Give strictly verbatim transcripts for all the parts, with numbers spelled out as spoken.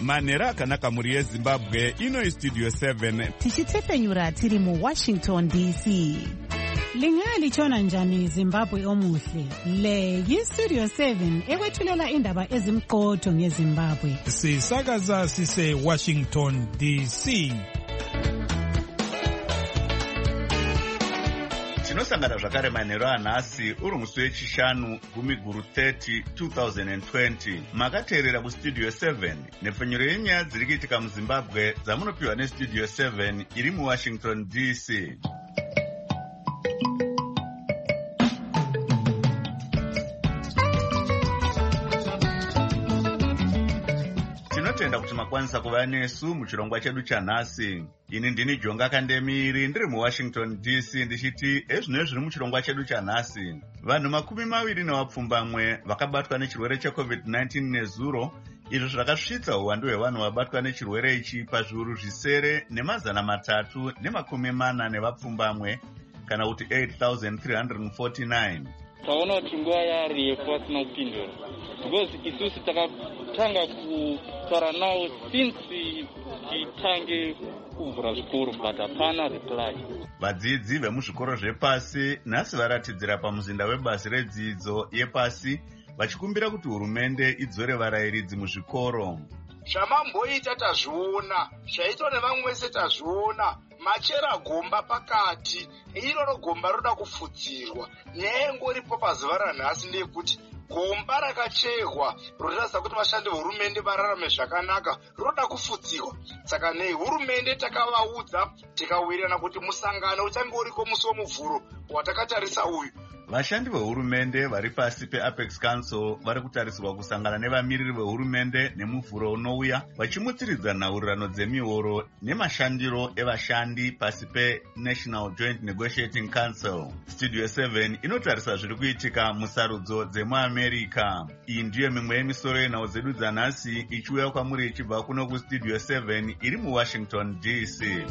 manhero akanaka mhuri yezimbabwe. Ino istudio seven tichitsefenyura tiri muwashington D C. Lingalitshona njani Zimbabwe omuhle? Le yistudio seven ekwethulela indaba ezimqotho ngeZimbabwe. Sisakaza sise Washington D C. tinosangana zvakare manhero anhasi uri musi wechishanu gumi guru thirty two thousand twenty. Makateerera kustudio seven nepfenyuro yenyaya dziri kuitika muzimbabwe dzamunopiwa nestudio seven iri muwashington D C. Tinotenda kuti makwanisa kuva nesu muchirongwa chedu chanhasi. Ini ndini Jonga Kandemiri ndiri muWashington D C ndichiti ezvino zviri muchirongwa chedu chanhasi. Vanhu makumi maviri nevapfumbamwe vakabatwa nechirwere checovid nineteen nezuro, izvo zvakasvitsa uwandu hwevanhu vabatwa nechirwere ichi pazviuru zvisere nemazana matatu nemakumi mana nevapfumbamwe, kana kuti eight thousand three hundred forty-nine. Taona kuti nguva yari yefu asina kupindura because isusu takatanga kutaura nawo since titange kuvhura zvikoro but hapana reply. Vadzidzi vemuzvikoro zvepasi nhasi varatidzira pamuzinda webasi redzidzo yepasi vachikumbira kuti hurumende idzore varayiridzi muzvikoro. Zvamamboita tazviona, zvaitwa nevamwe vese tazviona. Machera gomba pakati, iroro gomba roda kufudzirwa. Nyaya ingoripo pazuva ranhasi ndeyekuti gomba rakachehwa rotaridza kuti vashandi vehurumende vararame zvakanaka roda kufudzirwa. Saka nei hurumende takavaudza tikawirirana kuti musangano uchange uriko musi womuvhuro watakatarisa uyu. Vashandi vehurumende vari pasi peApex Council vari kutarisirwa kusangana nevamiriri vehurumende nemuvhuro unouya vachimutsiridza nhaurirano dzemihoro nemashandiro evashandi pasi peNational Joint Negotiating Council. Studio seven inotarisa zviri kuitika musarudzo dzemuAmerica. Iyi ndiyo mimwe yemisoro yenhau dzedu dzanhasi ichiuya kwamuri ichibva kuno kustudio seven iri muWashington D C.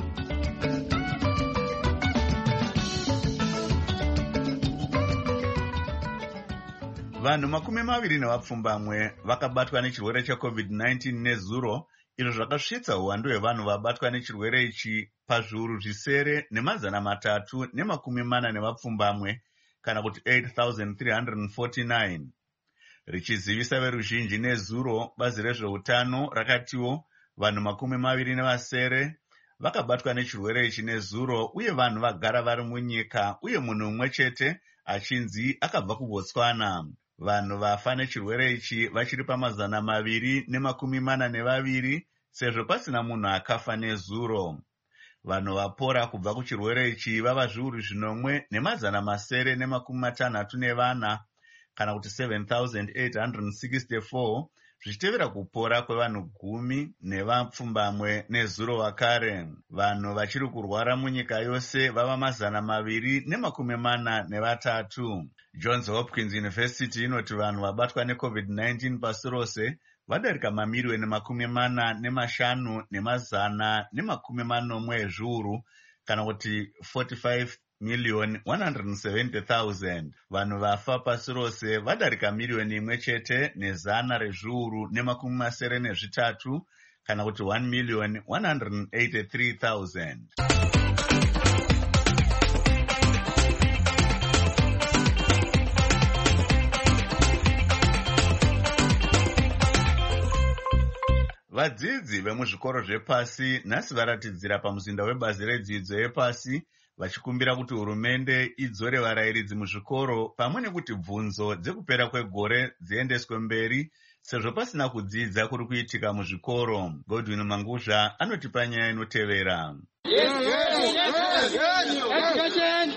Vanhu makumi maviri nevapfumbamwe vakabatwa nechirwere checovid nineteen nezuro, izvo zvakasvitsa uwandu hwevanhu vabatwa nechirwere ichi pazviuru zvisere nemazana matatu nemakumi mana nevapfumbamwe, kana kuti eight thousand three hundred forty-nine. Richizivisa veruzhinji nezuro, bazi rezveutano rakatiwo vanhu makumi maviri nevasere vakabatwa nechirwere ichi nezuro, uye vanhu vagara vari munyika, uye munhu umwe chete achinzi akabva kuBotswana. Vanhu vafa nechirwere ichi vachiri pamazana maviri nemakumi mana nevaviri, sezvo pasina munhu akafa nezuro. Vanhu vapora kubva kuchirwere ichi vava zviuru zvinomwe nemazana masere nemakumi matanhatu nevana, kana kuti seven thousand eight hundred sixty-four, zvichitevera kupora kwevanhu gumi nevapfumbamwe nezuro vakare. Vanhu vachiri kurwara munyika yose vava mazana maviri nemakumi mana nevatatu. Johns Hopkins University inoti vanhu vabatwa necovid nineteen pasi rose vadarika mamirioni makumi mana nemashanu nemazana nemakumi manomwe ezviuru, kana kuti forty-five million one hundred seventy thousand. Vanhu vafa pasi rose vadarika milioni imwe chete nezana rezviuru nemakumi masere nezvitatu, kana kuti one million one hundred eighty-three thousand. Vadzidzi vemuzvikoro zvepasi nhasi varatidzira pamuzinda webazi redzidzo yepasi vachikumbira kuti hurumende idzore varayiridzi muzvikoro pamwe nekuti bvunzo dzekupera kwegore dziendeswe mberi sezvo pasina kudzidza kuri kuitika muzvikoro. Godwin Manguzha anotipa nyaya inotevera. Yes, yes, yes, yes,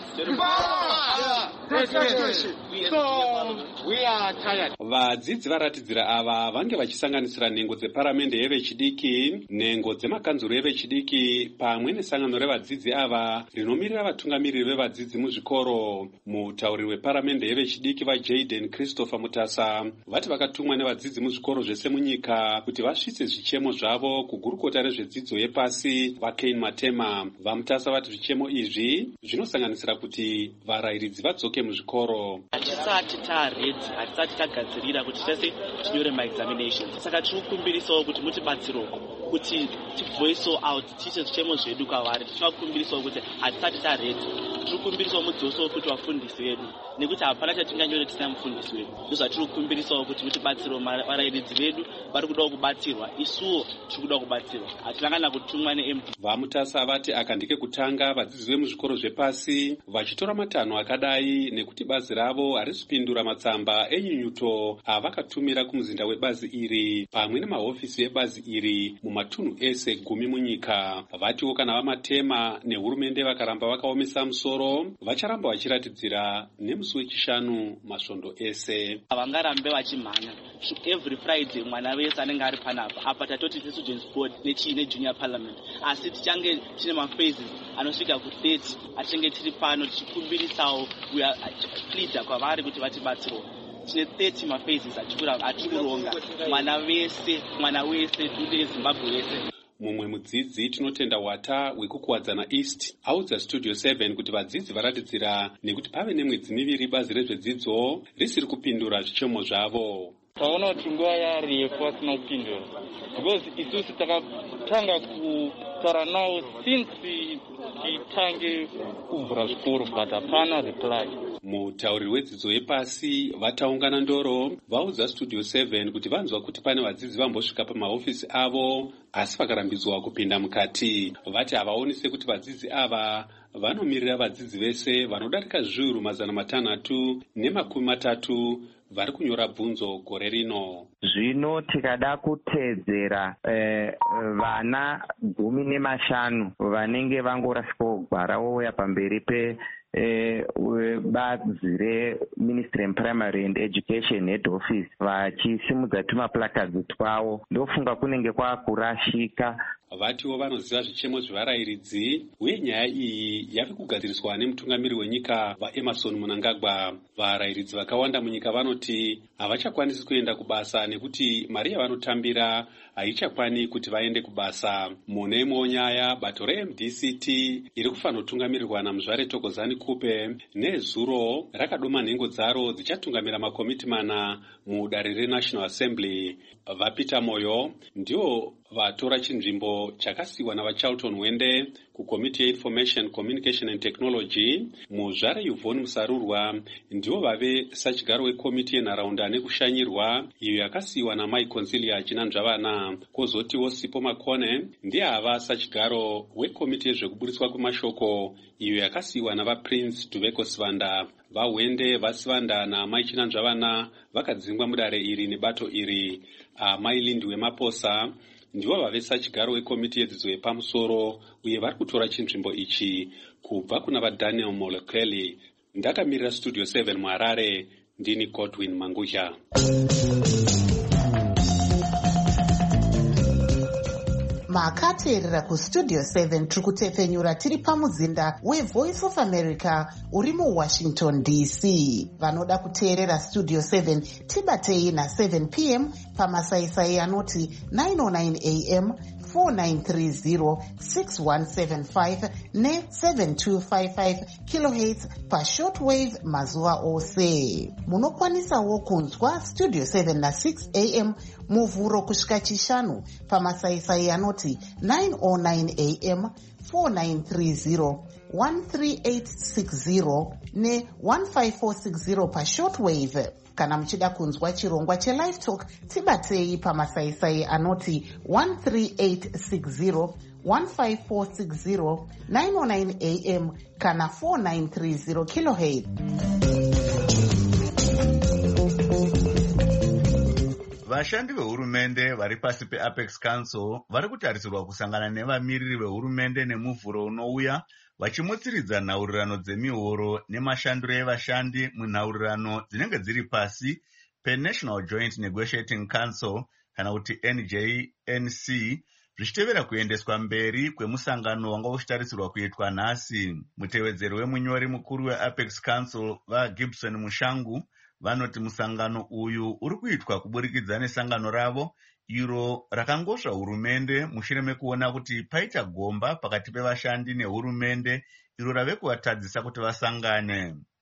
yes. So, we are tired. Vadzidzi varatidzira ava vange vachisanganisira nhengo dzeparamende yevechidiki, nhengo dzemakanzuro evechidiki pamwe nesangano revadzidzi ava rinomirira vatungamiriri vevadzidzi muzvikoro. Mutauriri weparamende yevechidiki vaJayden Christopher Mutasa vati vakatumwa nevadzidzi muzvikoro zvese munyika kuti vasvitse zvichemo zvavo kugurukota rezvedzidzo yepasi vaKane Matema. Vamutasa vati zvichemo izvi zvinosanganisira kuti varayiridzi vadzoke muzvikoro. Hatisati taredzi, hatisati tagadzirira kuti tese tinyore maexaminations. Saka tiri kukumbirisawo kuti mutibatsirewo kuti tivoisewo out tiise zvichemo zvedu kwavari. Tichikumbirisawo kuti hatisati taredzi. Tiri kukumbirisawo mudzosewo kuti vafundisi vedu nekuti hapana chatinganyore tisina mufundisi wedu. Ndozvatiri kukumbirisawo kuti mutibatsirewo varairidzi vedu vari kudawo kubatsirwa. Isuwo tiri kudawo kubatsirwa. Hatinangana kutumwa ne-M D. Vamutasa vati aka ndekekutanga vadzidzi vemuzvikoro zvepasi vachitora matanho akadai nekuti bazi ravo harisi kupindura matsamba enyunyuto avakatumira kumuzinda webazi iri pamwe nemahofisi ebazi iri mumatunhu ese gumi munyika. Vatiwo kana vamatema nehurumende vakaramba vakaomesa musoro vacharamba vachiratidzira nemusi wechishanu masvondo ese. Havangarambe vachimhanya. Every Friday mwana wese anenge ari panapa apa tatoti students board nechii nejunior parliament asi tichange tine maphases anosvika ku-thirty atinge tiri pano tichikumbirisawo pleada kwavari kuti vatibatsirewo. Tine thirty maphases atiri kuronga mwana wese mwana wese dude Zimbabwe wese. Mumwe mudzidzi tinotenda wata wekukuwadzana East audza Studio seven kuti vadzidzi varatidzira nekuti pave nemwedzi miviri bazi rezvedzidzo risiri kupindura zvichemo zvavo. Taona kuti nguva yarefu vasina kupindura because isusu takatanga kutaura navo since titange kuvhura zvikoro but hapana reply. Mutauriri wedzidzo yepasi vataungana ndoro vaudza Studio seven kuti vanzwa kuti pane vadzidzi vambosvika pamahofisi avo asi vakarambidzwa kupinda mukati. Vati havaoni sekuti vadzidzi ava vanomirira vadzidzi vese vanodarika zviuru mazana matanhatu nemakumi matatu vari kunyora bvunzo gore rino. Zvino tikada kutedzera eh, vana gumi nemashanu vanenge vangorasika gwara vouya pamberi pe eh, bazi reMinistry Primary and Education Head Office vachisimudza tumaplakazi twavo. Ndofunga kunenge kwakurashika. Vatiwo vanoziva zvichemo zvevarairidzi uye nyaya iyi yave kugadziriswa nemutungamiri wenyika vaEmerson Mnangagwa. Varairidzi vakawanda munyika vanoti havachakwanisi kuenda kubasa nekuti mari yavanotambira haichakwani kuti vaende kubasa. Mune imwewo nyaya bato reM D C T iri kufanira kutungamirirwa naMuzvare Thokozani Kupe nezuro rakadoma nhengo dzaro dzichatungamira makomiti mana mudare reNational Assembly. VaPeter Moyo ndiwo vatora chinzvimbo chakasiyiwa navaCharlton Wende kukomiti yeInformation, Communication and Technology. Muzvare Yvonne Musarurwa ndiwo vave sachigaro wekomiti yenharaunda nekushanyirwa iyo yakasiyiwa naMai Consilia Chinanzvavana. Kozotiwo Sipo Makone ndiye ava sachigaro wekomiti yezvekuburiswa kwemashoko iyo yakasiyiwa navaPrince Duveko Sivanda. VaWende, vaSivanda naMai Chinanzvavana vakadzingwa mudare iri nebato iri. Amai Lindi Wemaposa ndivo vave sachigaro wekomiti yedzidzo yepamusoro uye vari kutora chinzvimbo ichi kubva kuna vaDaniel Molekeli. Ndakamirira Studio seven muHarare, ndini Godwin Manguzha. Makateerera kuStudio seven tiri kutepfenyura tiri pamuzinda weVoice of America uri muWashington D C. Vanoda kuteerera Studio seven tibatei na-seven p m pamasaisai anoti nine oh nine a m, four nine three zero, six one seven five ne seven two five five kilohertz pashortwave mazuva ose. Munokwanisawo kunzwa Studio seven na-six a m muvhuro kusvika chishanu pamasaisai anoti nine oh nine a m, four nine three zero, one three eight six zero ne one five four six zero pashortwave. Kana muchida kunzwa chirongwa cheLive Talk tibatei pamasaisai anoti one three eight six zero, one five four six zero, nine oh nine a m kana four nine three zero kilohertz. Vashandi vehurumende vari pasi peApex Council vari kutarisirwa kusangana nevamiriri vehurumende nemuvhuro unouya vachimutsiridza nhaurirano dzemihoro nemashandiro evashandi munhaurirano dzinenge dziri pasi peNational Joint Negotiating Council kana kuti N J N C zvichitevera kuendeswa mberi kwemusangano wanga uchitarisirwa kuitwa nhasi. Mutevedzeri wemunyori mukuru weApex Council vaGibson Mushangu vanoti musangano uyu uri kuitwa kuburikidza nesangano ravo iro rakangosva hurumende mushure mekuona kuti paita gomba pakati pevashandi nehurumende iro rave kuvatadzisa kuti vasangane.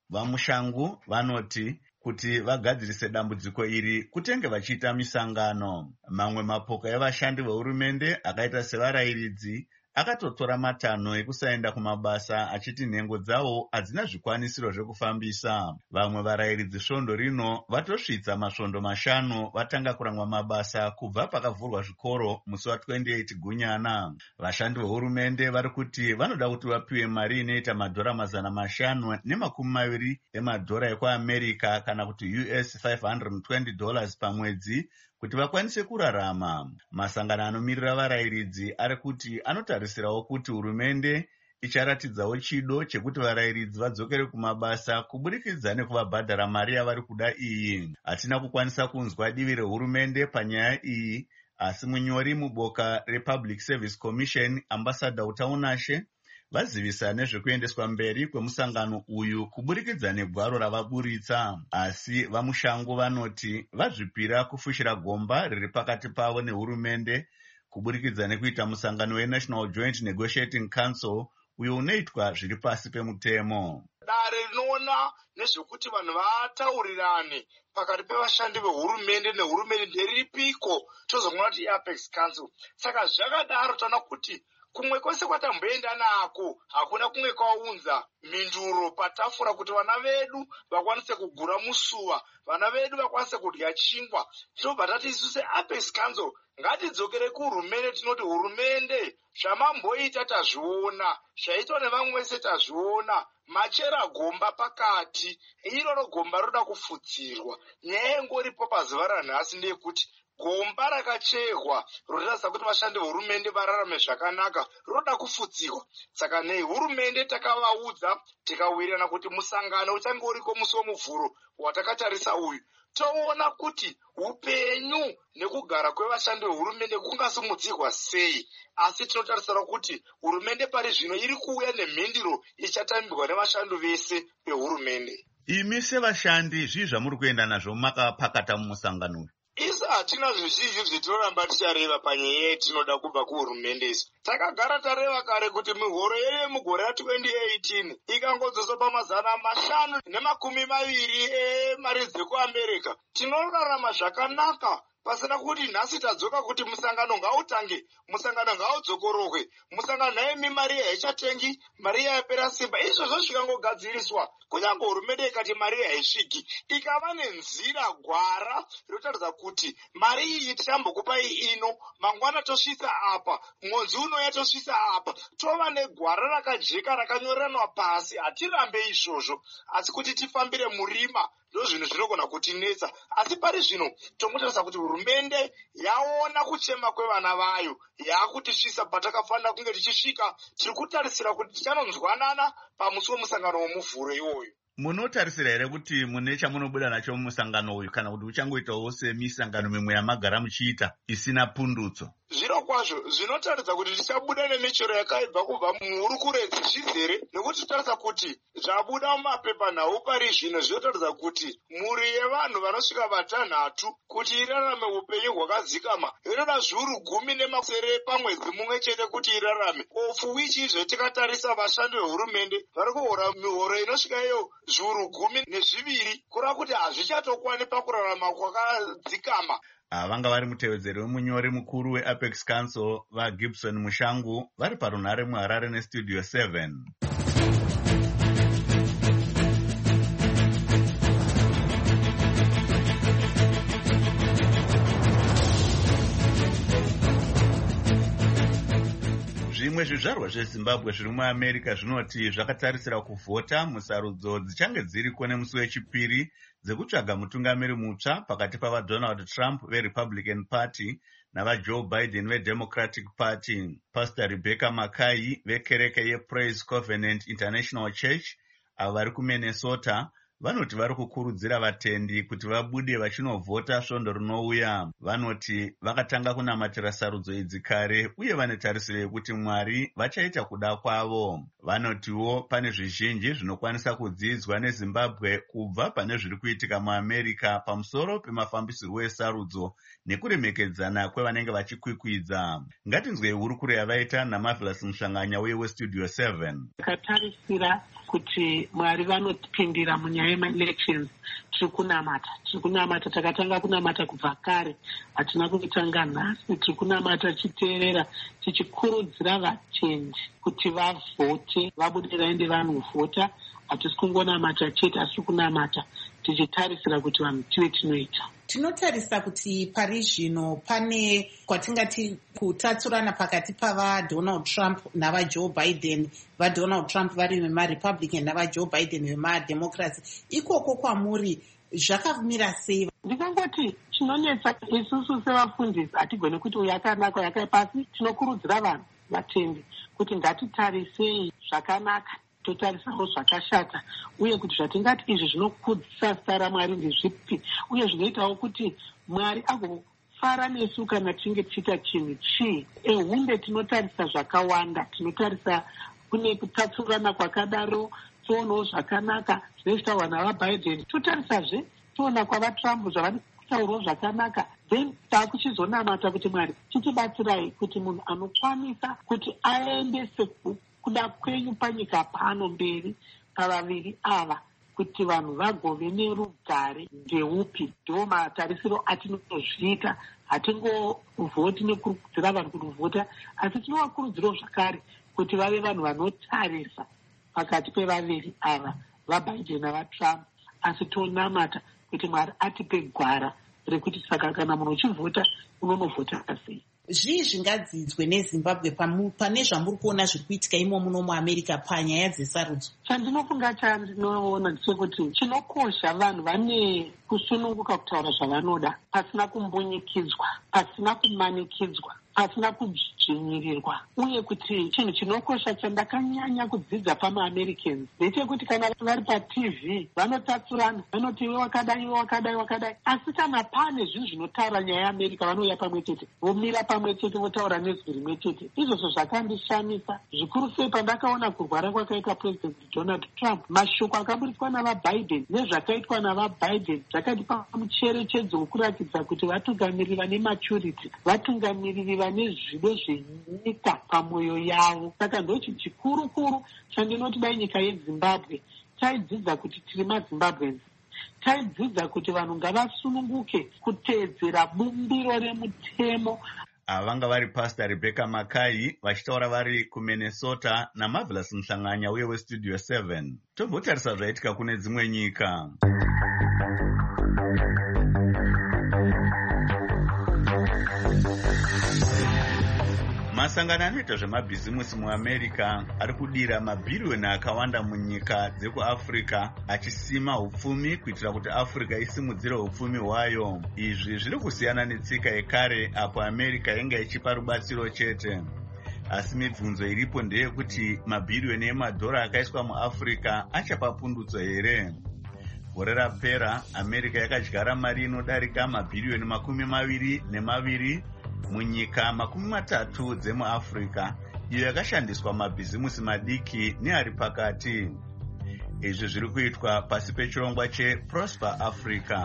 Vamushangu vanoti kuti vagadzirise dambudziko iri kutenge vachiita misangano. Mamwe mapoka evashandi vehurumende akaita sevarayiridzi akatotora matanho ekusaenda kumabasa achiti nhengo dzavo hadzina zvikwanisiro zvekufambisa. Vamwe varayiridzi svondo rino vatosvitsa masvondo mashanu vatanga kurangwa mabasa kubva pakavhurwa zvikoro musi wa28 Gunyana. Vashandi vehurumende vari kuti vanoda kuti vapiwe mari inoita madhora mazana mashanu nemakumi maviri emadhora ekuamerica kana kuti U S five hundred twenty dollars pamwedzi kuti vakwanise kurarama. Masangano anomirira varayiridzi ari kuti anotarisirawo kuti hurumende icharatidzawo chido chekuti varayiridzi vadzokere kumabasa kuburikidza nekuvabhadhara mari yavari kuda iyi. Hatina kukwanisa kunzwa divi rehurumende panyaya iyi, asi munyori muboka rePublic Service Commission Ambassador Utaunashe vazivisa nezvekuendeswa mberi kwemusangano uyu kuburikidza negwaro ravaburitsa. Asi vamushangu vanoti vazvipira kufushira gomba riri pakati pavo nehurumende kuburikidza nekuita musangano weNational Joint Negotiating Council uyo unoitwa zviri pasi pemutemo. Dare rinoona nezvekuti vanhu vataurirane pakati pevashandi vehurumende nehurumende nderipiko tozoona kuti iApex Council. Saka zvakadaro tana kuti kumwe kwese kwatamboenda nako hakuna kumwe kwaunza mhinduro patafura kuti vana vedu vakwanise kugura musuwa, vana vedu vakwanise kudya chingwa. Tinobva tati isu seApex Council ngatidzokere kuhurumende. Tinoti hurumende, zvamamboita tazviona, zvaitwa nevamwe vese tazviona, machera gomba pakati, iroro gomba roda kufudzirwa. Nyaya ingoripo pazuva ranhasi ndeyekuti gomba rakachehwa rotaridza kuti vashandi vehurumende vararame zvakanaka roda kufudziwa. Saka nei hurumende takavaudza tikawirirana kuti musangano uchange uriko musi womuvhuro watakatarisa uyu, toona kuti upenyu nekugara kwevashandi vehurumende kungasimudzirwa sei. Asi tinotarisira kuti hurumende pari zvino iri kuuya nemhinduro ichatambirwa nevashandi vese vehurumende. Imi sevashandi zvii zvamuri kuenda nazvo makapakata mumusangano uyu? Isu hatina zvizhinji zvetinoramba tichareva panyaya yetinoda kubva kuhurumende. Isu takagara tareva kare kuti mihoro yemugore ra twenty eighteen ikangodzoswa pamazana mashanu nemakumi maviri emari dzekuamerica, tinorarama zvakanaka pasina kuti nhasi tadzoka kuti musangano ngautange, musangano ngaudzokorohwe, musangano naimi mari haichatengi, mari yapera simba. Izvozvo zvikangogadziriswa, kunyange hurumende ikati mari haisviki, ikava nenzira gwara rinotaridza kuti mari iyi tichambokupai ino, mangwana tosvitsa apa, mwedzi unouya tosvitsa apa, tova negwara rakajeka rakanyoreranwa pasi. Hatirambe izvozvo, asi kuti tifambire murima ndo zvinhu zvinogona kutinetsa. Asi pari zvino tomutarisa kuti hurumende yaona kuchema kwevana vayo, yakutisvisa patakafanira kunge tichisvika. Tiri kutarisira kuti tichanonzwanana pamusi womusangano womuvhuro iwoyo. Munotarisira here kuti mune chamunobuda nacho mumusangano uyu kana kuti uchangoitawo semisangano mimwe yamagara muchiita isina pundutso? Zviro kwazvo zvinotaridza kuti tichabuda nemichero yakaibva kubva muhurukuredzi zvizere, nekuti totaridza kuti zvabuda mumapepa nhau pari zvino zvinotaridza kuti mhuri yevanhu vanosvika vatanhatu kuti irarame upenyu hwakadzikama inoda zviuru gumi nemasere pamwedzi mumwe chete kuti irarame. Ofu wichi izvo tikatarisa vashandi vehurumende vari kuhora mihoro inosvika iyo zviuru gumi nezviviri, kureva kuti hazvichatokwani pakurarama kwakadzikama. Vanga vari mutevedzeri wemunyori mukuru weApex Council vaGibson Mushangu vari parunhare muHarare neStudio seven. Zvimwe zvizvarwa zveZimbabwe zviri muAmerica zvinoti zvakatarisira kuvhota musarudzo dzichange dziriko nemusi wechipiri dzekutsvaga mutungamiri mutsva pakati pavaDonald Trump veRepublican Party navaJoe Biden veDemocratic Party. Pastor Rebecca Mackay vekereke yePraise Covenant International Church avo vari kuMinnesota vanoti vari kukurudzira vatendi kuti vabude vachinovhota svondo rinouya. Vanoti vakatanga kunamatira sarudzo idzi kare uye vane tarisiro yekuti Mwari vachaita kuda kwavo. Vanotiwo pane zvizhinji zvinokwanisa kudzidzwa neZimbabwe kubva pane zviri kuitika muAmerica pamusoro pemafambisirwo esarudzo nekuremekedzana kwevanenge vachikwikwidza. Ngatinzwei hurukuro yavaita naMarvelous Mushanganya uye weStudio seven. Takatarisira kuti Mwari vanopindira munyaya yema-elections. Tiri kunamata, tiri kunamata, takatanga kunamata kubva kare, hatina kutanga nhasi, tiri kunamata tichiteerera, tichikurudzira vatendi kuti vavhote, vabude vaende vanovhota. Hatisi kungonamata chete, asi kunamata tichitarisira kuti vanhu tive tinoita. Tinotarisa kuti pari zvino pane kwatingati kutatsurana pakati pavaDonald Trump navaJoe Biden, vaDonald Trump vari vemaRepublican navaJoe Biden vemademocracy. Ikoko kwamuri zvakamira sei? Ndikangoti chinonetsa isusu sevafundisi hatigone kuti uyu akanaka uyu akaipa, pasi tinokurudzira vanhu vatendi kuti ngatitarisei zvakanaka totarisawo zvakashata, uye kuti zvatingati izvi zvinokudzisa zita raMwari ndezvipi, uye zvinoitawo kuti Mwari agofara nesu kana tinge tichiita chinhu chii. Ehunde tinotarisa zvakawanda, tinotarisa kune kutatsurana kwakadaro, toonawo zvakanaka zvinoitawa navaBiden, totarisazve toona kwavaTrump zvavari kutaurawo zvakanaka. Then taakuchizonamata kuti Mwari chichibatsirai kuti munhu anokwanisa kuti aendese kuda kwenyu panyika pano mberi pavaviri ava, kuti vanhu vagove nerugare ndeupi. Ndiwo matarisiro atinozviita. Hatingovhoti nekurudzira vanhu kuvhota, asi tinovakurudzirawo zvakare kuti vave vanhu vanotarisa pakati pevaviri ava, vaBiden navaTrump, asi tonamata kuti Mwari atipe gwara rekuti saka kana munhu uchivhota unonovhota sei. Zvii zvingadzidzwe neZimbabwe pane zvamuri kuona zviri kuitika imo muno muAmerica panyaya dzesarudzo? Chandinofunga chandinoona ndechekuti chinokosha vanhu vane kusununguka kutaura zvavanoda pasina kumbunyikidzwa, pasina kumanikidzwa, pasina kudzvinyirirwa, uye kuti chinhu chinokosha chandakanyanya kudzidza pamaAmericans ndechekuti kana vari paT V vanotatsurana, vanoti iwe wakadai, iwe wakadai, wakadai, asi kana pane zvinhu zvinotaura nyaya yeAmerica vanouya pamwe chete, vomira pamwe chete, votaura nezwi rimwe chete. Izvozvo zvakandishamisa zvikuru sei pandakaona kurwara kwakaita President Donald Trump. Mashoko akaburitswa navaBiden nezvakaitwa navaBiden zvakatipa mucherechedzo wekuratidza kuti vatungamiriri vane maturity, vatungamiriri vane zvido zvenyika pamwoyo yavo. Saka ndochi chikuru kuru chandinoti dai nyika yeZimbabwe taidzidza kuti tiri maZimbabweans, taidzidza kuti vanhu ngavasununguke kuteedzera bumbiro remutemo. Vanga vari Pastor Rebecca Makai vachitaura vari kuMinnesota naMarvelous Mhlanganya uye weStudio seven. Tobvotarisa zvaitika kune dzimwe nyika. Masangano anoita zvemabhizimusi muAmerica ari kudira mabhiriyoni akawanda munyika dzekuAfrica achisima upfumi kuitira kuti Africa isimudzire upfumi hwayo. Izvi zviri kusiyana netsika yekare apo America yanga ichipa rubatsiro chete. Asi mibvunzo iripo ndeyekuti mabhiriyoni emadhora akaiswa muAfrica achapa pundutso here? Gore rapera America yakadyara mari inodarika mabhiriyoni makumi maviri nemaviri munyika makumi matatu dzemuAfrica, iyo yakashandiswa mabhizimusi madiki neari pakati. Izvi zviri kuitwa pasi pechirongwa cheProsper Africa.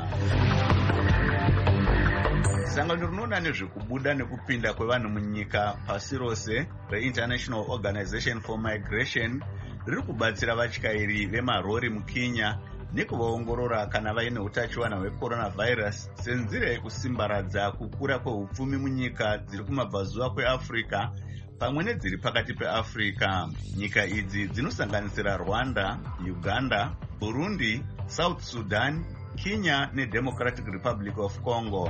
Sangano rinoona nezvekubuda nekupinda kwevanhu munyika pasi rose reInternational Organization for Migration riri kubatsira vatyairi vemarori muKenya nekuvaongorora kana vaine utachiwana hwecoronavirus senzira yekusimbaradza kukura kweupfumi munyika dziri kumabvazuva kweAfrica pamwe nedziri pakati peAfrica. Nyika idzi dzinosanganisira Rwanda, Uganda, Burundi, South Sudan, Kenya neDemocratic Republic of Congo.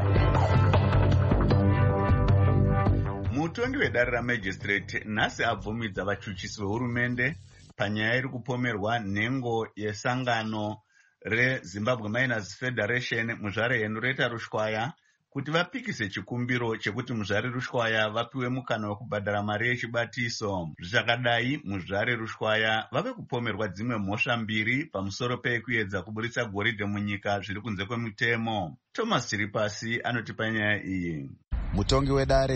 Mutongi wedare ramagistrate nhasi abvumidza vachuchisi vehurumende panyaya iri kupomerwa nhengo yesangano reZimbabwe Miners Federation muzvare Henrietta Rushwaya kuti vapikise chikumbiro chekuti muzvare Rushwaya vapiwe mukana wekubhadhara mari yechibatiso. Zvichakadai muzvare Rushwaya vave kupomerwa dzimwe mhosva mbiri pamusoro pekuedza kuburitsa goridhe munyika zviri kunze kwemutemo. Thomas Chiripasi anotipa nyaya iyi. Mutongi wedare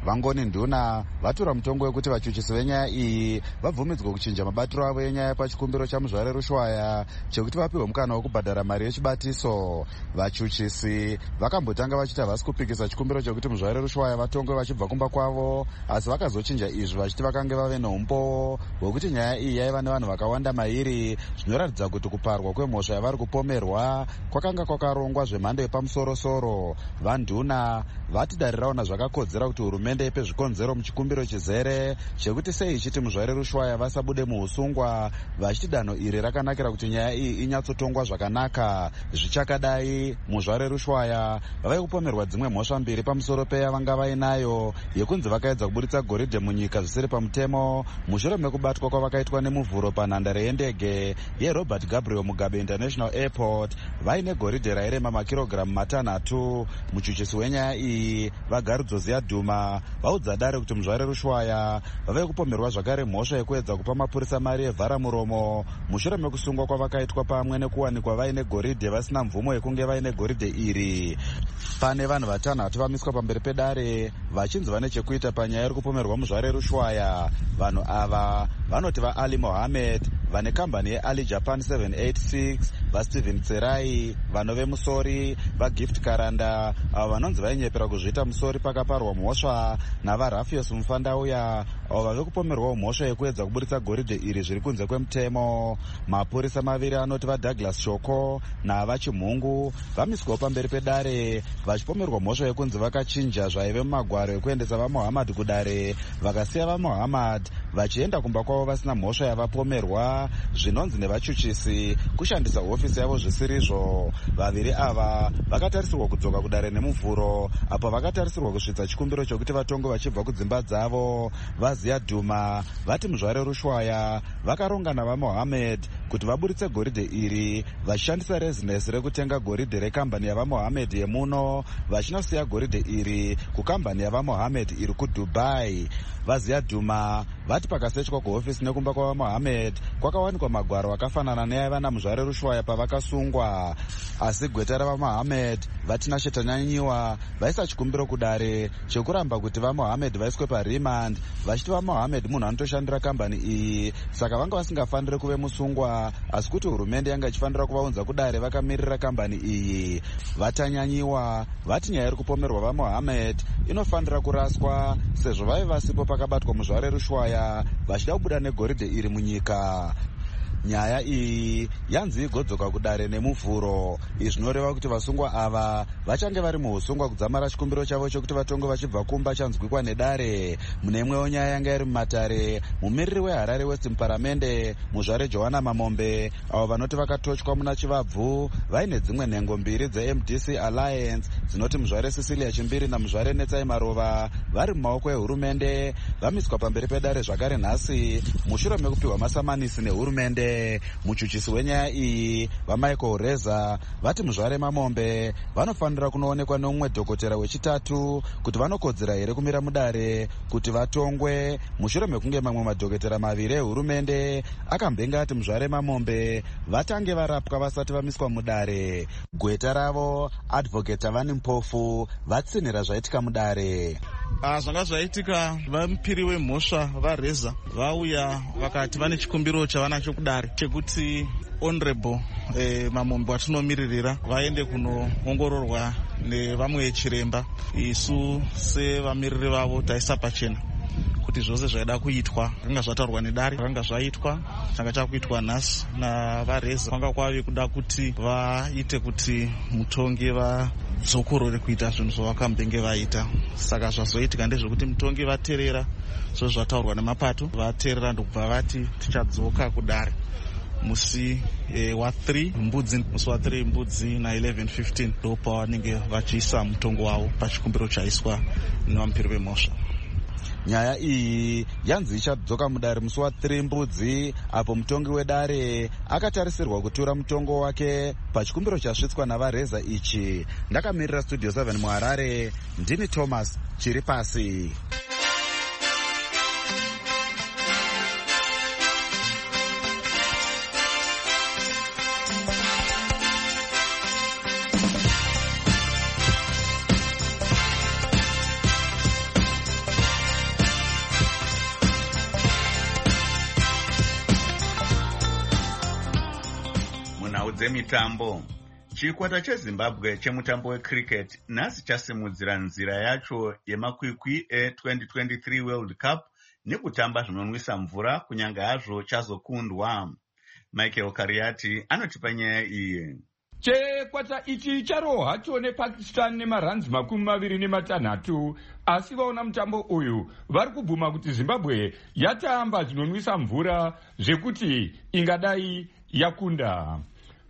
vangoni nduna vatura mutongo wekuti vachuchisi venyaya iyi vabvumidzwa kuchinja mabatiro avo enyaya pachikumbiro chamuzvare rushwaya chekuti vapiwe mukana wekubhadhara mari yechibatiso. Vachuchisi vakambotanga vachiti havasi kupikisa chikumbiro chekuti muzvare rushwaya vatongwe vachibva kumba kwavo, asi vakazochinja izvi vachiti vakange vave neumbowo hwekuti nyaya iyi yaiva nevanhu vakawanda mairi, zvinoratidza kuti kuparwa kwemhosva yavari kupomerwa kwakanga kwakarongwa zvemhando yepamusorosoro. Vanduna vati dare raona zvakakodzera kuti hurumende ipe zvikonzero muchikumbiro chizere chekuti sei ichiti muzvare rushwaya vasabude muusungwa, vachiti danho iri rakanakira kuti nyaya iyi inyatsotongwa zvakanaka. Zvichakadai, muzvare rushwaya vave kupomerwa dzimwe mhosva mbiri pamusoro peyavanga vainayo yekunzi vakaedza kuburitsa goridhe munyika zvisiri pamutemo mushure mekubatwa kwavakaitwa nemuvhuro panhandare yendege yerobert gabriel mugabe international airport vaine goridhe rairema makirogiramu matanhatu. Muchuchisi wenyaya iyi vagarudzozia dhuma vaudza dare kuti muzvare rushwaya vave kupomerwa zvakare mhosva yekuedza kupa mapurisa mari yevhara muromo mushure mekusungwa kwavakaitwa pamwe nekuwanikwa vaine goridhe vasina mvumo yekunge vaine goridhe iri. Pane vanhu vatanhatu vamiswa pamberi pedare vachinzi vane chekuita panyaya iri kupomerwa muzvare rushwaya. Vanhu ava vanoti vaali mohammed vane kambani yeali japan seven eight six, vastephen tserai vanove musori, vagift karanda avo vanonzi vainyepera kuzviita musori pakaparwa mhosva, navarafios mufandauya avo vave kupomerwawo mhosva yekuedza kuburitsa goridhe iri zviri kunze kwemutemo. Mapurisa maviri anoti vadouglas shoko navachimhungu vamiswawo pamberi pedare vachipomerwa mhosva yekunzi vakachinja zvaive mumagwaro ekuendesa vamohamad kudare vakasiya vamohamad vachienda kumba kwavo vasina mhosva yavapomerwa, zvinonzi nevachuchisi kushandisa hofisi yavo zvisirizvo. Vaviri ava vakatarisirwa kudzoka kudare nemuvhuro apo vakatarisirwa kusvitsa chikumbiro chokuti vatongwe vachibva kudzimba dzavo. Vaziya dhuma vati muzvare rushwaya vakaronga navamohammed kuti vaburitse goridhe iri vachishandisa rezinesi rekutenga goridhe rekambani yavamohammed yemuno vachinosiya goridhe iri kukambani yavamohammed iri kudubai. Vaziya dhuma vati pakasechwa kuhofisi nekumba kwavamohammed kwakawanikwa magwaro akafanana neaiva namuzvare rushwaya pavakasungwa, asi gweta ravamohammed vatina shetanyanyiwa vaisa chikumbiro kudare chekuramba kuti vamohammed vaiswe parimand vachiti vamohammed munhu anotoshandira kambani iyi saka vanga vasingafaniri kuve musungwa, asi kuti hurumende yanga ichifanira kuvaunza kudare vakamirira kambani iyi. Vatanyanyiwa vati nyaya iri kupomerwa vamohammed inofanira kuraswa sezvo vaive vasipo pakabatwa muzvare rushwaya vachida kubuda negoridhe iri munyika. Nyaya iyi yanzi igodzoka kudare nemuvhuro. Izvi zvinoreva kuti vasungwa ava vachange vari muusungwa kudzamara chikumbiro chavo chokuti vatongwe vachibva kumba chanzwikwa nedare. Mune imwewo nyaya yanga iri mumatare, mumiriri weharare west muparamende muzvare johanna mamombe avo vanoti vakatochwa muna chivabvu vaine dzimwe nhengo mbiri dze-M D C Alliance dzinoti muzvare Cecilia Chimbiri namuzvare Netsai Marova vari mumaoko ehurumende vamiswa pamberi pedare zvakare nhasi mushure mekupiwa masamanisi nehurumende. Muchuchisi wenyaya iyi vamichael reza vati muzvare mamombe vanofanira kunoonekwa neumwe dhokotera wechitatu kuti vanokodzera here kumira mudare kuti vatongwe mushure mekunge mamwe madhokotera maviri ehurumende akambenga ati muzvare mamombe vatange varapwa vasati vamiswa mudare. Gweta ravo advocate vani mpofu vatsinhira zvaitika mudare. Uh, zvanga zvaitika vamupiri wemhosva vareza vauya vakati vane chikumbiro chavanacho kudare chekuti honorable eh, mamombe watinomiririra vaende kunoongororwa nevamwe chiremba. Isu sevamiriri vavo taisa pachena kuti zvose zvaida kuitwa zvanga zvataurwa nedare zvanga zvaitwa changa chakuitwa nhasi navareza. Kwanga kwave kuda kuti vaite kuti mutongi vadzokorore kuita zvinhu zvavakambenge vaita, saka zvazoitika ndezvekuti mutongi vateerera zvo zvataurwa nemapato vateerera ndokubva vati tichadzoka kudare musi e, wa three mbudzi musi wa three mbudzi na eleven fifteen ndo pavanenge vachiisa mutongo wavo pachikumbiro chaiswa nevamupiri vemhosva. Nyaya iyi yanzi ichadzoka mudare musi wa three mbudzi apo mutongi wedare akatarisirwa kutura mutongo wake pachikumbiro chasvitswa navareza ichi. Ndakamirira studio seven muharare, ndini Thomas chiri pasi. munhau dzemitambo. Chikwata cheZimbabwe chemutambo wecricket nhasi chasimudzira nzira yacho yemakwikwi e-twenty twenty-three World Cup nekutamba zvinonwisa mvura kunyange hazvo chazokundwa. Michael Kariati anotipa nyaya iyi. Chikwata ichi charohwa hacho nePakistan nemaranzi makumi maviri nematanhatu, asi vaona mutambo uyu vari kubvuma kuti Zimbabwe yatamba zvinonwisa mvura zvekuti ingadai yakunda.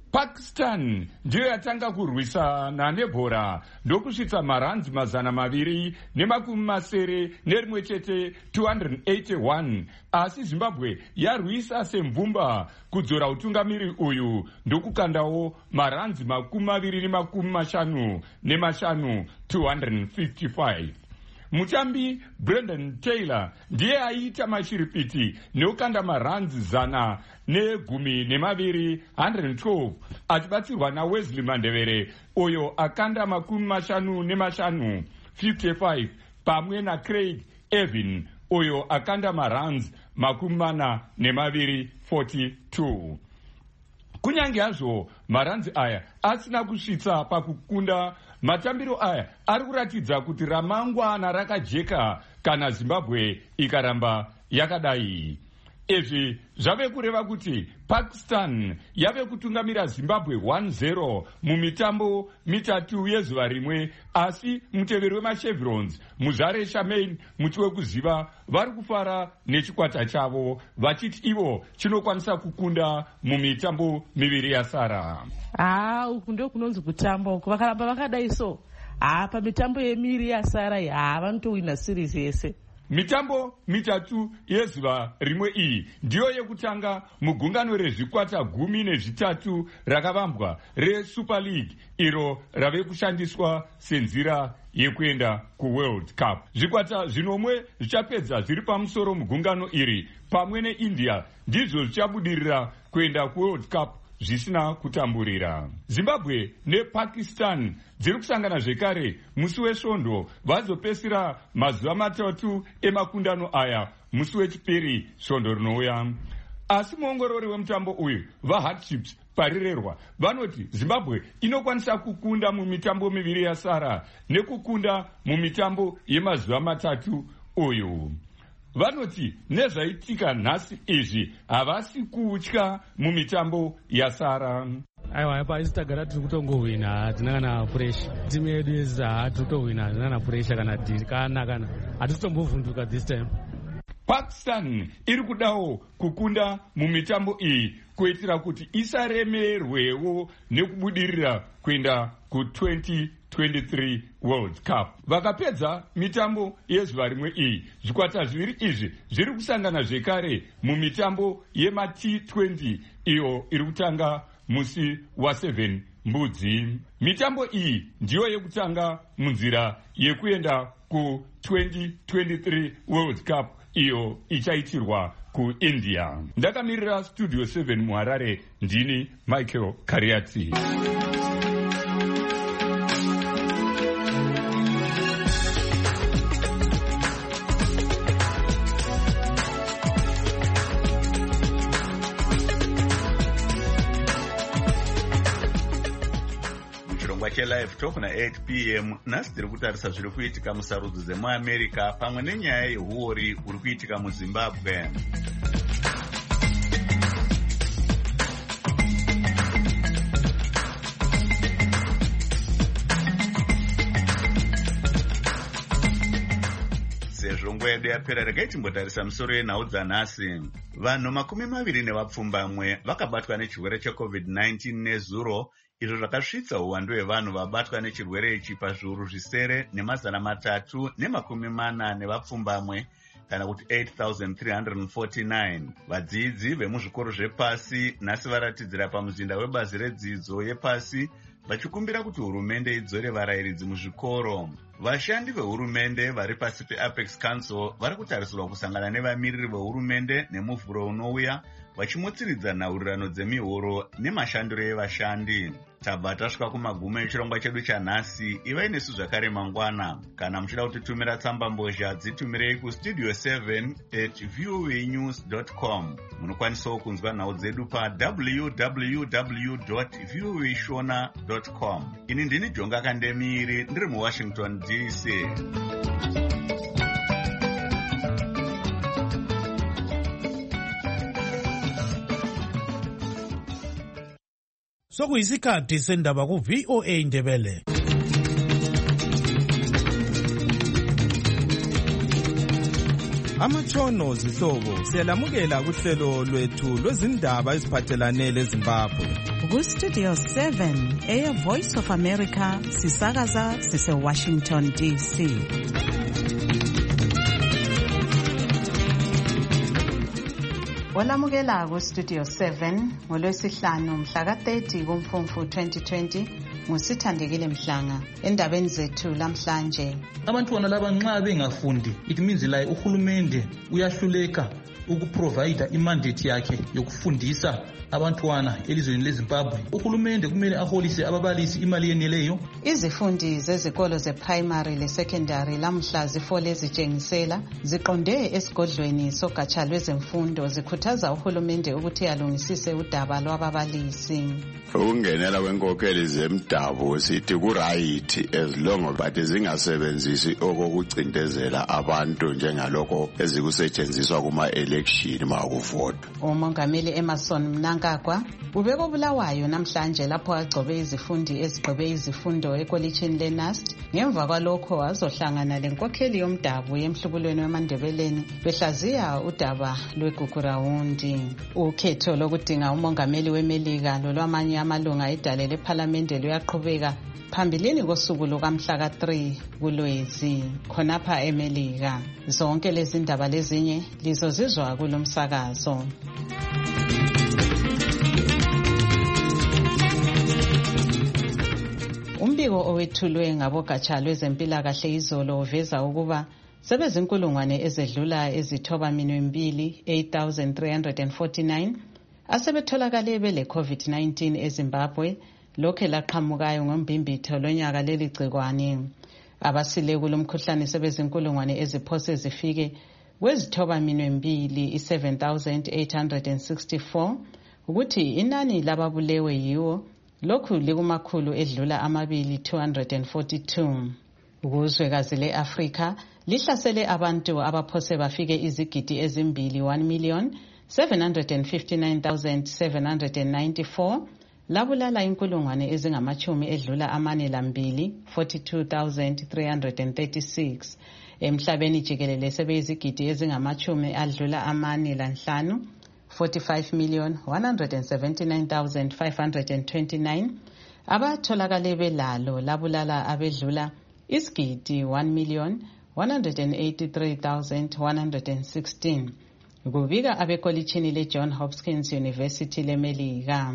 Pakistan ndiyo yatanga kurwisana nebhora ndokusvitsa maranzi mazana maviri nemakumi masere nerimwe chete two hundred eighty-one, asi Zimbabwe yarwisa semvumba kudzora utungamiri uyu ndokukandawo maranzi makumi maviri nemakumi mashanu nemashanu two hundred fifty-five. Mutambi Brendan Taylor ndiye aiita mashiripiti neukanda maranzi zana negumi nemaviri one hundred twelve achibatsirwa naWesley Mandevere uyo akanda makumi mashanu nemashanu fifty-five pamwe naCraig Evin uyo akanda maranzi makumi mana nemaviri forty-two. Kunyange hazvo maranzi aya asina kusvitsa pakukunda, matambiro aya ari kuratidza kuti ramangwana rakajeka kana Zimbabwe ikaramba yakadai. Izvi zvave kureva kuti Pakistan yave kutungamira Zimbabwe one zero mumitambo mitatu yezuva rimwe, asi muteveri wemachevrons Muzare Shamain muti wekuziva vari kufara nechikwata chavo vachiti ivo chinokwanisa kukunda mumitambo miviri yasara. Ah, uku ndio kunonzi kutamba uku. Vakaramba vakadai so. Ah, pamitambo yemiri yasara ya vanotowina series yese. Mitambo mitatu yezuva rimwe iyi ndiyo yekutanga mugungano rezvikwata gumi nezvitatu rakavambwa reSuper League iro rave kushandiswa senzira yekuenda kuWorld Cup. Zvikwata zvinomwe zvichapedza zviri pamusoro mugungano iri pamwe neIndia ndizvo zvichabudirira kuenda kuWorld Cup zvisina kutamburira. Zimbabwe nePakistan dziri kusangana zvekare musi wesvondo vazopesira mazuva matatu emakundano aya musi wechipiri svondo rinouya. Asi muongorori wemutambo uyu vaHardships parirerwa vanoti Zimbabwe inokwanisa kukunda mumitambo miviri yasara nekukunda mumitambo yemazuva matatu uyu. Vanoti nezvaitika nhasi izvi havasi kutya mumitambo yasara. Aiwa, pasi tagara tiri kutongohwina, hatina kana puresha. Timu yedu yezi hatiri kutohwina, hatina kana puresha kana dhiri kana kana. Hatisi kutombovhunduka this time. Pakistan iri kudawo kukunda mumitambo iyi kuitira kuti isaremerwewo nekubudirira kuenda ku-twenty twenty-three World Cup. Vakapedza mitambo yezuva rimwe iyi, zvikwata zviviri izvi zviri kusangana zvekare mumitambo yema-T twenty iyo iri kutanga musi wa-seven Mbudzi. Mitambo iyi ndiyo yekutanga munzira yekuenda ku-twenty twenty-three World Cup iyo ichaitirwa kuIndia. Ndakamirira Studio seven muHarare, ndini Michael Kariati. Live Talk na eight p m nhasi tiri kutarisa zviri kuitika musarudzo dzemuAmerica pamwe nenyaya yehuori uri kuitika muZimbabwe. Sezvo nguva yedu yapera, regai timbotarisa musoro yenhau dzanhasi. Vanhu makumi maviri nevapfumbamwe vakabatwa nechirwere checovid nineteen nezuro, izvo zvakasvitsa uwandu hwevanhu vabatwa nechirwere ichi pazviuru zvisere nemazana matatu nemakumi mana nevapfumbamwe, kana kuti eight thousand three hundred forty-nine. Vadzidzi vemuzvikoro zvepasi nhasi varatidzira pamuzinda webazi redzidzo yepasi vachikumbira kuti hurumende idzore varayiridzi muzvikoro. Vashandi vehurumende vari pasi peApex Council vari kutarisirwa kusangana nevamiriri vehurumende nemuvhuro unouya vachimutsiridza nhaurirano dzemihoro nemashandiro evashandi. Tabva tasvika kumagumo echirongwa chedu chanhasi. Ivai nesu zvakare mangwana. Kana muchida kutitumira tsamba mbozha, dzitumirei kustudio seven at voanews dot com. Munokwanisawo kunzwa nhau dzedu pa w w w dot voashona dot com. Ini ndini Jonga Kandemiri, ndiri muWashington D C. Sokuyisikhathi sendaba ku V O A Ndebele. Amatshono zihlobo siyalamukela kuhlelo lwethu lwezindaba eziphathelane leZimbabwe. Ku Studio seven eya Voice of America sisakaza sise Washington D C. Olamukela ku Studio seven ngolwesihlanu mhla ka thirty kuMfumfu twenty twenty ngusithandekile Mhlanga. Endabeni zethu lamhlanje, abantwana laba nxa bengafundi, it means la uhulumende uyahluleka ukuprovide imandate yakhe yokufundisa abantwana elizweni leZimbabwe. Uhulumende kumele aholise ababalisi imali yeneleyo. Izifundi zezikolo ze-primary le-secondary lamhla zifole zitshengisela ziqonde esigodlweni sogatsha lwezemfundo zikhuthaza uhulumende ukuthi alungisise udaba lwababalisi. Ukungenela kwenkokheli zemdabu sithi ku-right as long but zingasebenzisi okokucindezela abantu njengalokho ezikusetshenziswa kuma-election makuvotwa. Umongameli Emerson Mnangagwa ubeko Bulawayo namhlanje lapho agcobe izifundi ezigqobe izifundo ekolitshini leNust. Ngemva kwalokho azohlangana lenkokheli yomdabu yemhlubulweni wemandebeleni behlaziya udaba lweGugurawundi. Ukhetho lokudinga umongameli weMelika lolwamanye amalunga edale lephalamende luyaqhubeka phambilini kosuku lukamhla ka three kuLwezi khonapha eMelika. Zonke lezi ndaba lezinye lizozizwa kulomsakazo. Umbiko owethulwe ngabogatsha lwezempilakahle izolo uveza ukuba sebezinkulungwane ezedlula ezithoba minwe mbili eight thousand three hundred forty-nine asebetholakale bele COVID nineteen eZimbabwe, lokhe laqhamukayo ngombimbitho lonyaka leli gcikwane. Abasile kulomkhuhlane sebezinkulungwane eziphose zifike kwezithoba minwe mbili seven thousand eight hundred sixty-four, ukuthi inani lababulewe yiwo lokhu likumakhulu edlula amabili two hundred forty-two. Ukuzwekazi le-Afrika lihlasele abantu abaphose bafike izigidi ezimbili one million seven hundred fifty-nine thousand seven hundred ninety-four, labulala inkulungwane ezingamachumi edlula amane lambili forty-two thousand three hundred thirty-six. Emhlabeni jikelele sebeyizigidi ezingamachumi adlula amane lanhlanu forty-five million one hundred seventy-nine thousand five hundred twenty-nine. Abatholakale belalo labulala abedlula isigidi one million one hundred eighty-three thousand one hundred sixteen. Kubika abekolitshini le-John Hopkins University leMelika.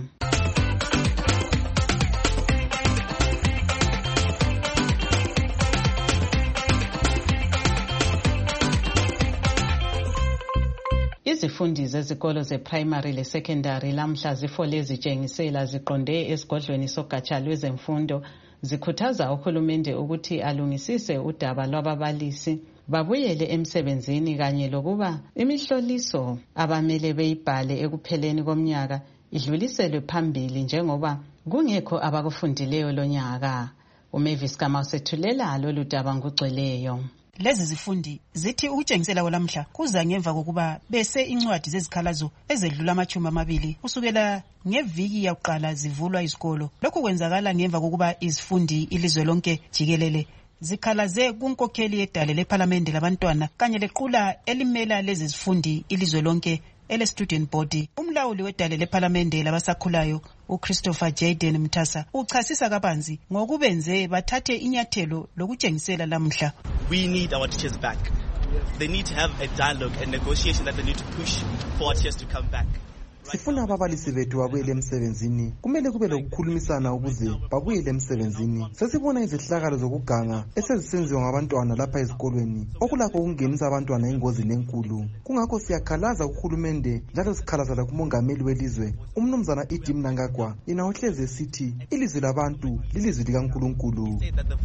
Izifundi zezikolo ze-primary le-secondary lamhla zifole zitshengisela ziqonde esigodlweni sogatsha lwezemfundo zikhuthaza uhulumende ukuthi alungisise udaba lwababalisi babuyele emsebenzini kanye lokuba imihloliso abamele beyibhale ekupheleni komnyaka idluliselwe phambili njengoba kungekho abakufundileyo lonyaka. uMavis Kamau sethulela lolu daba ngugcweleyo. Lezi zifundi zithi ukutshengisela kwalamhla kuza ngemva kokuba bese incwadi zezikhalazo ezedlula amachumi amabili kusukela ngeviki yakuqala zivulwa izikolo. Lokhu kwenzakala ngemva kokuba izifundi ilizwe lonke jikelele zikhalaze kunkokheli yedale lephalamende labantwana kanye lequla elimela lezi zifundi ilizwe lonke ele student body. Umlawuli wedale lephalamende labasakhulayo uChristopher Jaden Mthasa uchasisa kabanzi ngokubenze bathathe inyathelo lokutshengisela lamhla. We need our teachers back. They need to have a dialogue and negotiation that they need to push for our teachers to come back. sifuna ababalisi bethu babuyele emsebenzini. Kumele kube lokukhulumisana ukuze babuyele emsebenzini. Sesibona izehlakalo zokuganga esezisenziwa ngabantwana lapha ezikolweni okulakho ukungenisa abantwana engozini enkulu. Kungakho siyakhalaza kuhulumende njalo sikhalazela kumongameli welizwe uMnumzana Idi Mnangagwa yena ohleze sithi ilizwi labantu lilizwi likaNkulunkulu.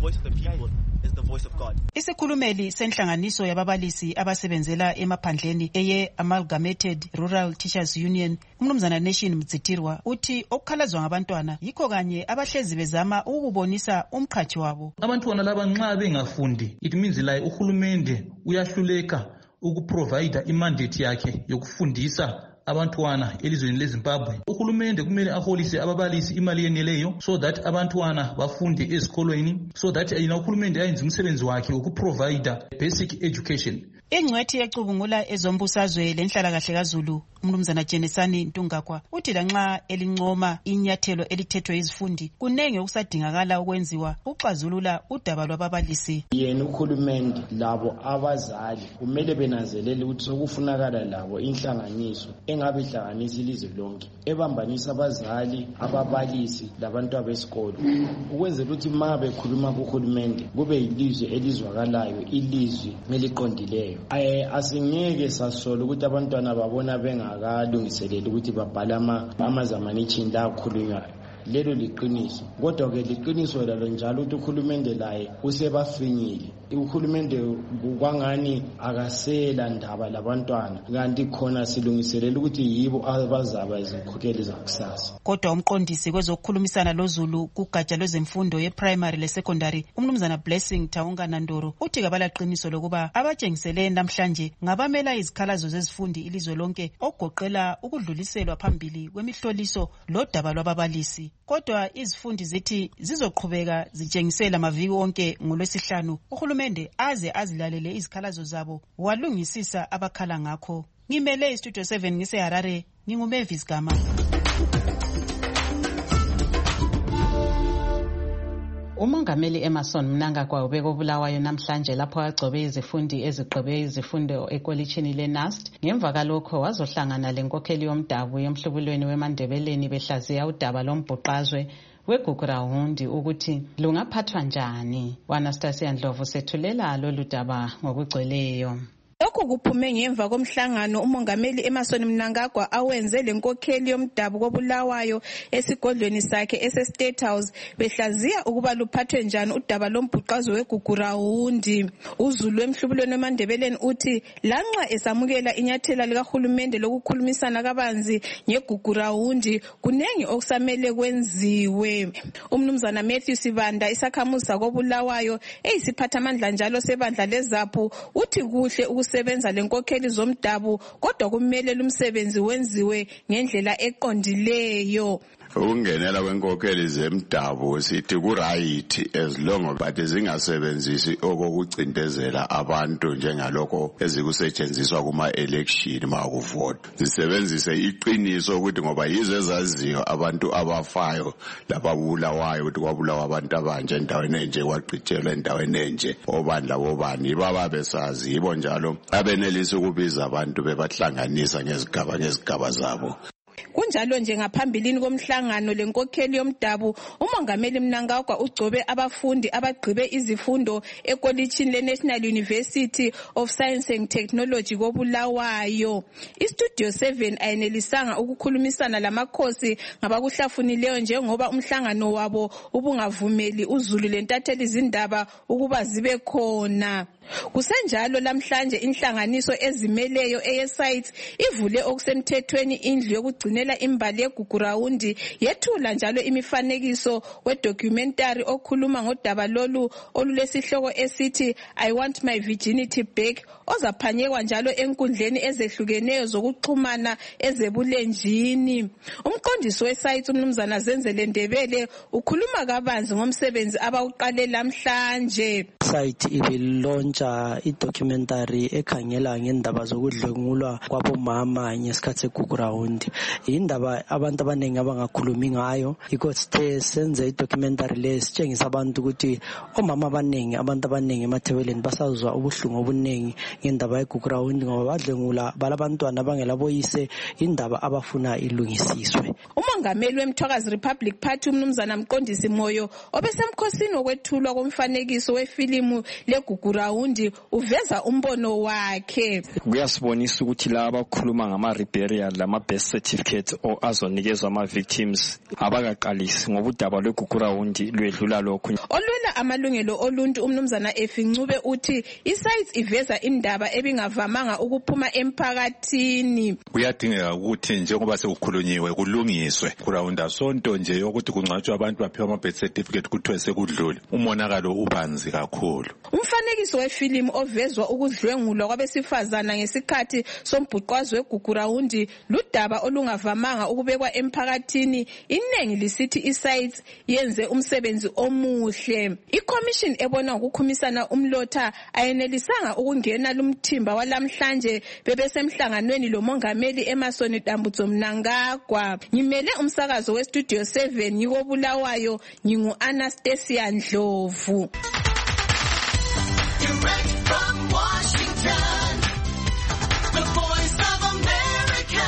Isikhulumeli senhlanganiso yababalisi abasebenzela emaphandleni eye Amalgamated Rural Teachers Union uMnumzana Nation Mdzitirwa uthi okukhalazwa ngabantwana yikho kanye abahlezi bezama ukubonisa umkhathi wabo. Abantwana laba nxa bengafundi, it means like uhulumende uyahluleka ukuprovide imandate yakhe yokufundisa abantwana elizweni leZimbabwe. Uhulumende kumele aholise ababalisi imali yeneleyo so that abantwana bafunde ezikolweni, so that yena uhulumende ayenze umsebenzi wakhe ukuprovide basic education. Ingcwethi yecubungula ezombusazwe lenhlalakahle kaZulu uMnumzana Jenesani Ntungakwa uthi lanxa elincoma inyathelo elithethwe izifundi kunenge okusadingakala ukwenziwa uxazulula udaba lwababalisi. Yena uhulumende labo abazali kumele benanzelele ukuthi sokufunakala labo inhlanganiso engabe ihlanganisa ilizwe lonke ebambanisa abazali, ababalisi labantu besikolo ukwenzela ukuthi ma bekhuluma kuhulumende kube yilizwe elizwakalayo, ilizwi eliqondileyo. Asingeke sasola ukuthi abantwana babona bengakalungiseleli ukuthi babhale amazamanichini la akhulunywayo. Lelo liqiniso, kodwa ke liqiniso lalo njalo ukuthi uhulumende laye usebafinyile. Uhulumende kwangani akasela ndaba labantwana, kanti khona silungiselela ukuthi yibo abazaba izikhokheli zakusasa. Kodwa umqondisi kwezokukhulumisana loZulu kugatsha lwezemfundo ye-primary le-secondary uMnumzana Blessing Taunga Nandoro uthi kabalaqiniso lokuba abatshengisele namhlanje ngabamela izikhalazo zezifundi ilizwe lonke okugoqela ukudluliselwa phambili kwemihloliso lodaba lwababalisi. Kodwa izifundi zithi zizoqhubeka zitshengisela maviki wonke ngolwesihlanu uhulumende aze azilalele izikhalazo zabo walungisisa abakhala ngakho. Ngimele iStudio seven ngiseHarare, nginguMavis Gama. Umongameli Emerson Mnangagwa ubeka Bulawayo namhlanje lapho agcobe izifundi ezigqibe izifundo ekolitshini leNust. Ngemva kalokho wazohlangana lenkokheli yomdabu yemhlubulweni weMandebeleni behlaziya udaba lombhuqazwe weGugurahundi ukuthi lungaphathwa njani. Anastasia Ndlovu sethulela lolu daba ngokugcweleyo. Lokhu kuphume ngemva komhlangano umongameli Emerson Mnangagwa awenze lenkokheli yomdabu koBulawayo esigodlweni sakhe ese-State House behlaziya ukuba luphathwe njani udaba lombhuqazo weGugurahundi. uZulu emhlubulweni weMandebeleni uthi lanxa esamukela inyathela likahulumende lokukhulumisana kabanzi ngeGugurahundi kunengi okusamele kwenziwe. uMnumzana Matthew Sibanda isakhamuzi koBulawayo eyisiphathamandla njalo sebandla leZAPU uthi kuhle ukusebenza lenkokheli zomdabu kodwa kumele lumsebenzi wenziwe ngendlela eqondileyo. Ukungenela kwenkokheli zemdabu sithi ku-right as long but zingasebenzisi okokucindezela abantu njengalokho ezikusetshenziswa kuma-election makuvotwa. Zisebenzise iqiniso ukuthi ngoba yizo ezaziyo abantu abafayo lababulawayo ukuthi kwabulawa abantu abanje endaweni enje kwaqitshelwa endaweni enje obani labobani baba besazi yibo njalo abenelisa ukubiza abantu bebahlanganisa ngezigaba ngezigaba zabo. Kunjalo nje ngaphambilini komhlangano lenkokheli yomdabu umongameli Mnangagwa ugcobe abafundi abagqibe izifundo ekolitshini leNational University of Science and Technology koBulawayo. iStudio seven ayenelisanga ukukhulumisana lamakhosi ngabakuhlafunileyo njengoba umhlangano wabo ubungavumeli uZulu lentatheli izindaba ukuba zibe khona. Kusenjalo lamhlanje inhlanganiso ezimeleyo eyesites ivule okusemthethweni indlu yokugcinela imbali yeGugurahundi yethula njalo imifanekiso wedocumentary okhuluma ngodaba lolu olulesihloko esithi I want my virginity back ozaphanyekwa njalo enkundleni ezehlukeneyo zokuxhumana ezebulenjini. Umqondisi wesites uMnumzana Zenzele Ndebele ukhuluma kabanzi ngomsebenzi abawuqale lamhlanje. Site will launch ukulontsha i-documentary ekhangela ngendaba zokudlwengulwa kwabomama ngesikhathi segugurawundi. Indaba abantu abaningi abangakhulumi ngayo, yikho sithe senze i-documentary le sitshengisa abantu ukuthi omama abaningi, abantu abaningi emathebeleni basazwa ubuhlungu obuningi ngendaba yegugurawundi ngoba badlwengula balabantwana abangelaboyise, indaba abafuna ilungisiswe. Umongameli weMthwakazi Republic Party umnumzana Mqondisi Moyo obesemkhosini wokwethulwa komfanekiso wefilimu legugurawundi uveza umbono wakhe. Kuyasibonisa ukuthi laba abakhuluma ngama-reburial lama-birth certificate o azonikezwa ama-victims abakaqalisi ngoba udaba lwegugurawundi lwedlula lokhu. Olwela amalungelo oluntu umnumzana Efincube uthi isites iveza indaba ebingavamanga ukuphuma emphakathini. Kuyadingeka ukuthi njengoba sekukhulunyiwe kulungiswe gugurawundi sonto nje ukuthi kungcwatshwe abantu baphiwa ama-birth certificate kuthiwe sekudlule. Umonakalo ubanzi kakhulu. Umfanekiso wefilimu ovezwa ukudlwengulwa kwabesifazana ngesikhathi sombhuqwazi wegugurawundi ludaba olungavamanga ukubekwa emphakathini. Inengi lisithi isites yenze umsebenzi omuhle. I-commission ebona ukukhumisana umlotha ayenelisanga ukungena lumthimba walamhlanje bebesemhlanganweni lomongameli Emerson Dambudzo Mnangagwa. Ngimele umsakazo westudio seven yiko Bulawayo, ngingu Anastasia Ndlovu. Direct from Washington, the voice of America,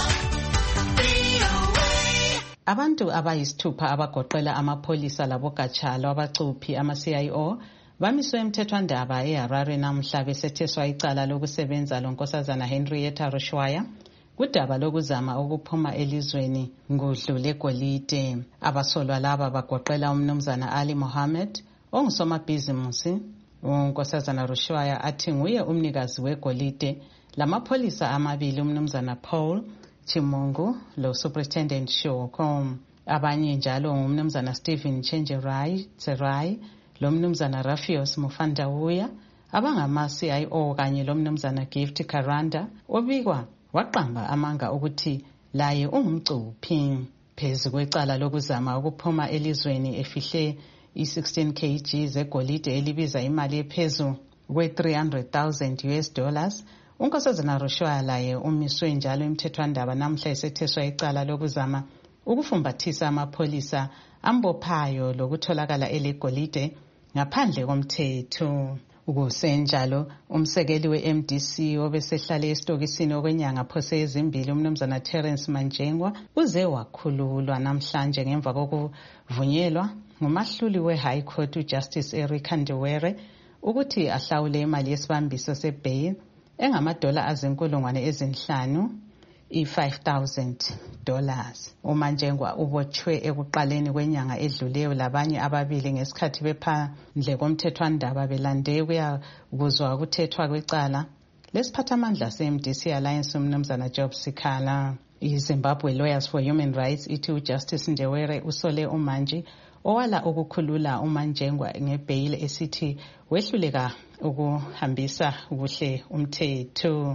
V O A. Abantu abayisithupha abagoqela amapholisa labogatsha lwabacuphi ama-C I O bamiswe emthethwandaba eHarare namhla besetheswa icala lokusebenza lonkosazana Henrietta Rushwaya kudaba lokuzama ukuphuma elizweni ngudlu legolide. Abasolwa laba bagoqela umnumzana Ali Mohammed ongusomabhizimusi, unkosazana Rushwaya athi nguye umnikazi wegolide, lamapholisa amabili umnumzana Paul Chimungu lo Superintendent Shoko. Abanye njalo ngumnumzana Stephen Chenjerai Tserai lo mnumzana Rafios Mufandawuya abangama-C I O kanye lo mnumzana Gift Karanda obikwa waqamba amanga ukuthi laye ungumcuphi. Phezu kwecala lokuzama ukuphuma elizweni efihle i-sixteen kilograms zegolide elibiza imali ephezu kwe-three hundred thousand U S dollars, unkosazana Rushwaya laye umiswe njalo emthethwandaba namhla esetheswa icala lokuzama ukufumbathisa amapholisa ambophayo lokutholakala elegolide ngaphandle komthetho. Ukusenjalo umsekeli we-M D C obesehlale esitokisini okwenyanga phose ezimbili umnumzana Terence Manjengwa uze wakhululwa namhlanje ngemva kokuvunyelwa ngumahluli we-High Court uJustice Erica Ndiwere ukuthi ahlawule imali yesibambiso sebail engamadola azinkulungwane ezinhlanu i-five thousand dollars. uManjengwa ubotshwe ekuqaleni kwenyanga edluleyo labanye ababili ngesikhathi bephandle komthethwandaba belande kuya kuzwa ukuthethwa kwecala lesiphathamandla se-M D C Alliance umnumzana Job Sikhala. I-Zimbabwe Lawyers for Human Rights ithi uJustice Ndewere usole uManji owala ukukhulula uManjengwa ngebail esithi wehluleka ukuhambisa kuhle umthetho.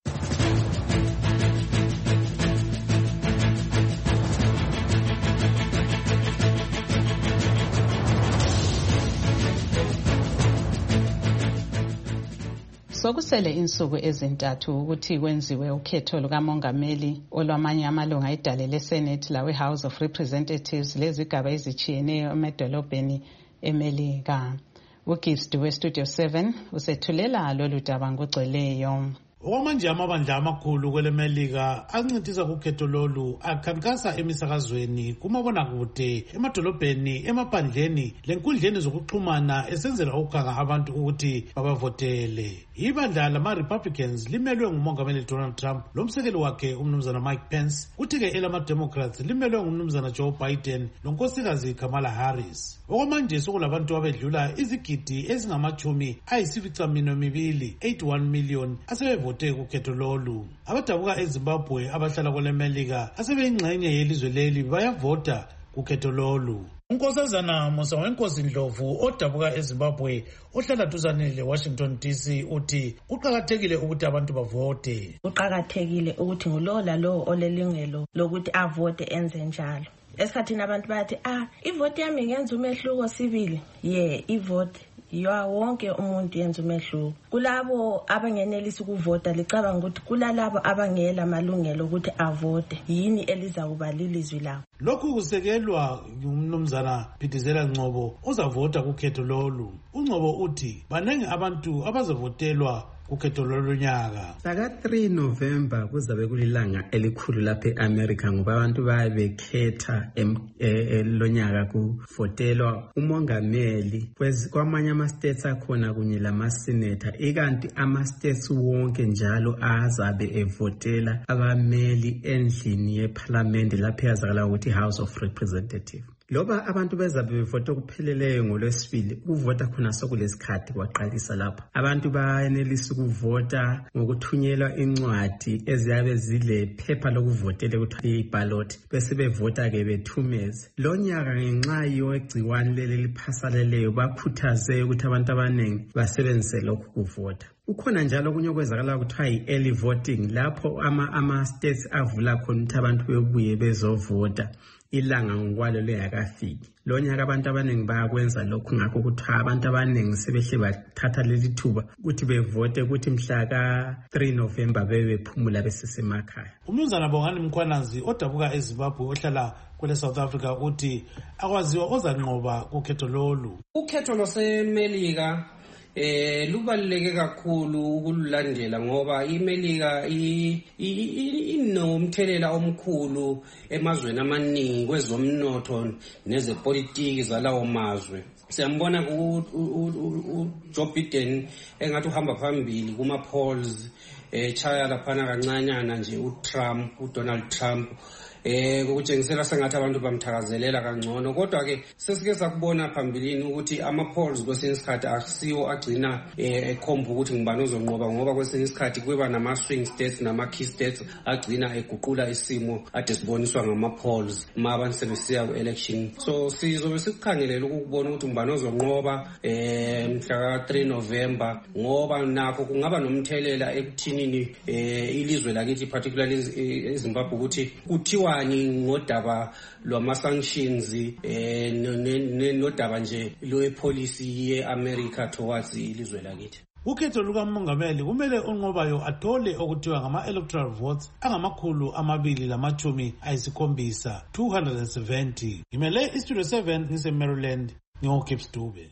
Sokusele insuku ezintathu ukuthi kwenziwe ukhetho lukamongameli olwamanye amalunga edale leSenate lawe House of Representatives lezigaba ezitshiyeneyo emadolobheni eMelika. uGibbs weStudio seven usethulela lolu daba ngogcweleyo. Okwamanje amabandla amakhulu kwelemelika ancintisa kukhetho lolu akhankasa emisakazweni kumabonakude emadolobheni emaphandleni lenkundleni zokuxhumana esenzela ukuganga abantu ukuthi babavotele. Ibandla lama-Republicans limelwe ngumongameli Donald Trump lomsekeli wakhe umnumzana Mike Pence, kuthi-ke elama-Democrats limelwe ngumnumzana Joe Biden lonkosikazi Kamala Harris. Okwamanje sokulabantu abedlula izigidi ezingamachumi ayisificaminwembili eighty-one million asebevote kukhetho lolu. Abadabuka eZimbabwe abahlala kwelemelika asebeyingxenye yelizwe leli bayavota kukhetho lolu. Unkosazana Musa wenkosi Ndlovu odabuka eZimbabwe ohlala duzane leWashington D C uthi kuqakathekile ukuthi abantu bavote. Kuqakathekile ukuthi ngulowo lalowo olelungelo lokuthi avote enze njalo. Esikhathini abantu bathi ah ivote yami ngenza umehluko sibili. Yeah, ivote yiwa wonke umuntu yenza umehluko. Kulabo abangenelisi ukuvota licabanga ukuthi kulalabo abangela amalungelo ukuthi avote yini eliza kuba lilizwi lawo. Lokhu kusekelwa ngumnumzana Phithizela Ngcobo uzavota kukhetho lolu. uNgcobo uthi banenge abantu abazavotelwa kukhetho lonyaka. Saka three November kuzabe kulilanga elikhulu lapha eAmerica ngoba abantu bayabekhetha lonyaka kuvotelwa umongameli kwamanye ama states akhona kunye lama senator, ikanti ama states wonke njalo azabe evotela abameli endlini yeparliament lapha yazakala ukuthi House of Representatives. Loba abantu bezabe bevota kupheleleyo ngolwesibili, ukuvota khona sokulesikhathi kwaqalisa lapha. Abantu bayenelisa ukuvota ngokuthunyelwa incwadi eziyabe zile phepha lokuvotela ukuthi iballot, bese bevota ke bethumeze. Lo nyaka ngenxa yegciwane leli liphasaleleyo bakhuthaze ukuthi abantu abaningi basebenzise lokhu kuvota. Ukhona njalo kunye okwenzakala kuthiwa yi-early voting lapho ama ama states avula khona ukuthi abantu bebuye bezovota ilanga ngokwalo leyakafiki. Lo nyaka abantu abaningi bayakwenza lokhu, ngakho kuthiwa abantu abaningi sebehle bathatha leli thuba ukuthi bevote ukuthi mhla ka three November bebephumula besesemakhaya. Umnumzana Bongani Mkhwanazi odabuka eZimbabwe ohlala kwele South Africa uthi akwaziwa ozanqoba kukhetho lolu. Ukhetho lwaseMelika Eh lubaluleke kakhulu ukululandela ngoba iMelika inomthelela omkhulu emazweni amaningi kwezomnotho nezepolitiki zalawo mazwe. Siyambona ku Joe Biden engathi uhamba phambili kuma polls echaya laphana kancanyana nje uTrump uDonald Trump eh ukutshengisela sengathi abantu bamthakazelela kangcono, kodwa ke sesike sakubona phambilini ukuthi ama polls kwesinye isikhathi akusiwo agcina ekhomba ukuthi ngibani ozonqoba ngoba kwesinye isikhathi kuba nama swing states nama key states agcina eguqula isimo ade siboniswa ngama polls uma abantu sebesiya ku election. So sizobe sikukhangelela ukubona ukuthi ngibani ozonqoba eh mhla ka three November ngoba nakho kungaba nomthelela ekuthinini eh ilizwe lakithi particularly eZimbabwe ukuthi kuthiwa ngodaba lwama sanctions eh nodaba nje lo policy yeAmerica towards ilizwe lakithi. Ukhetho lukamongameli kumele onqobayo athole okuthiwa ngama electoral votes angamakhulu amabili lamachumi ayisikhombisa two hundred seventy. Imele istudio seven ngise Maryland ngoKips Dube.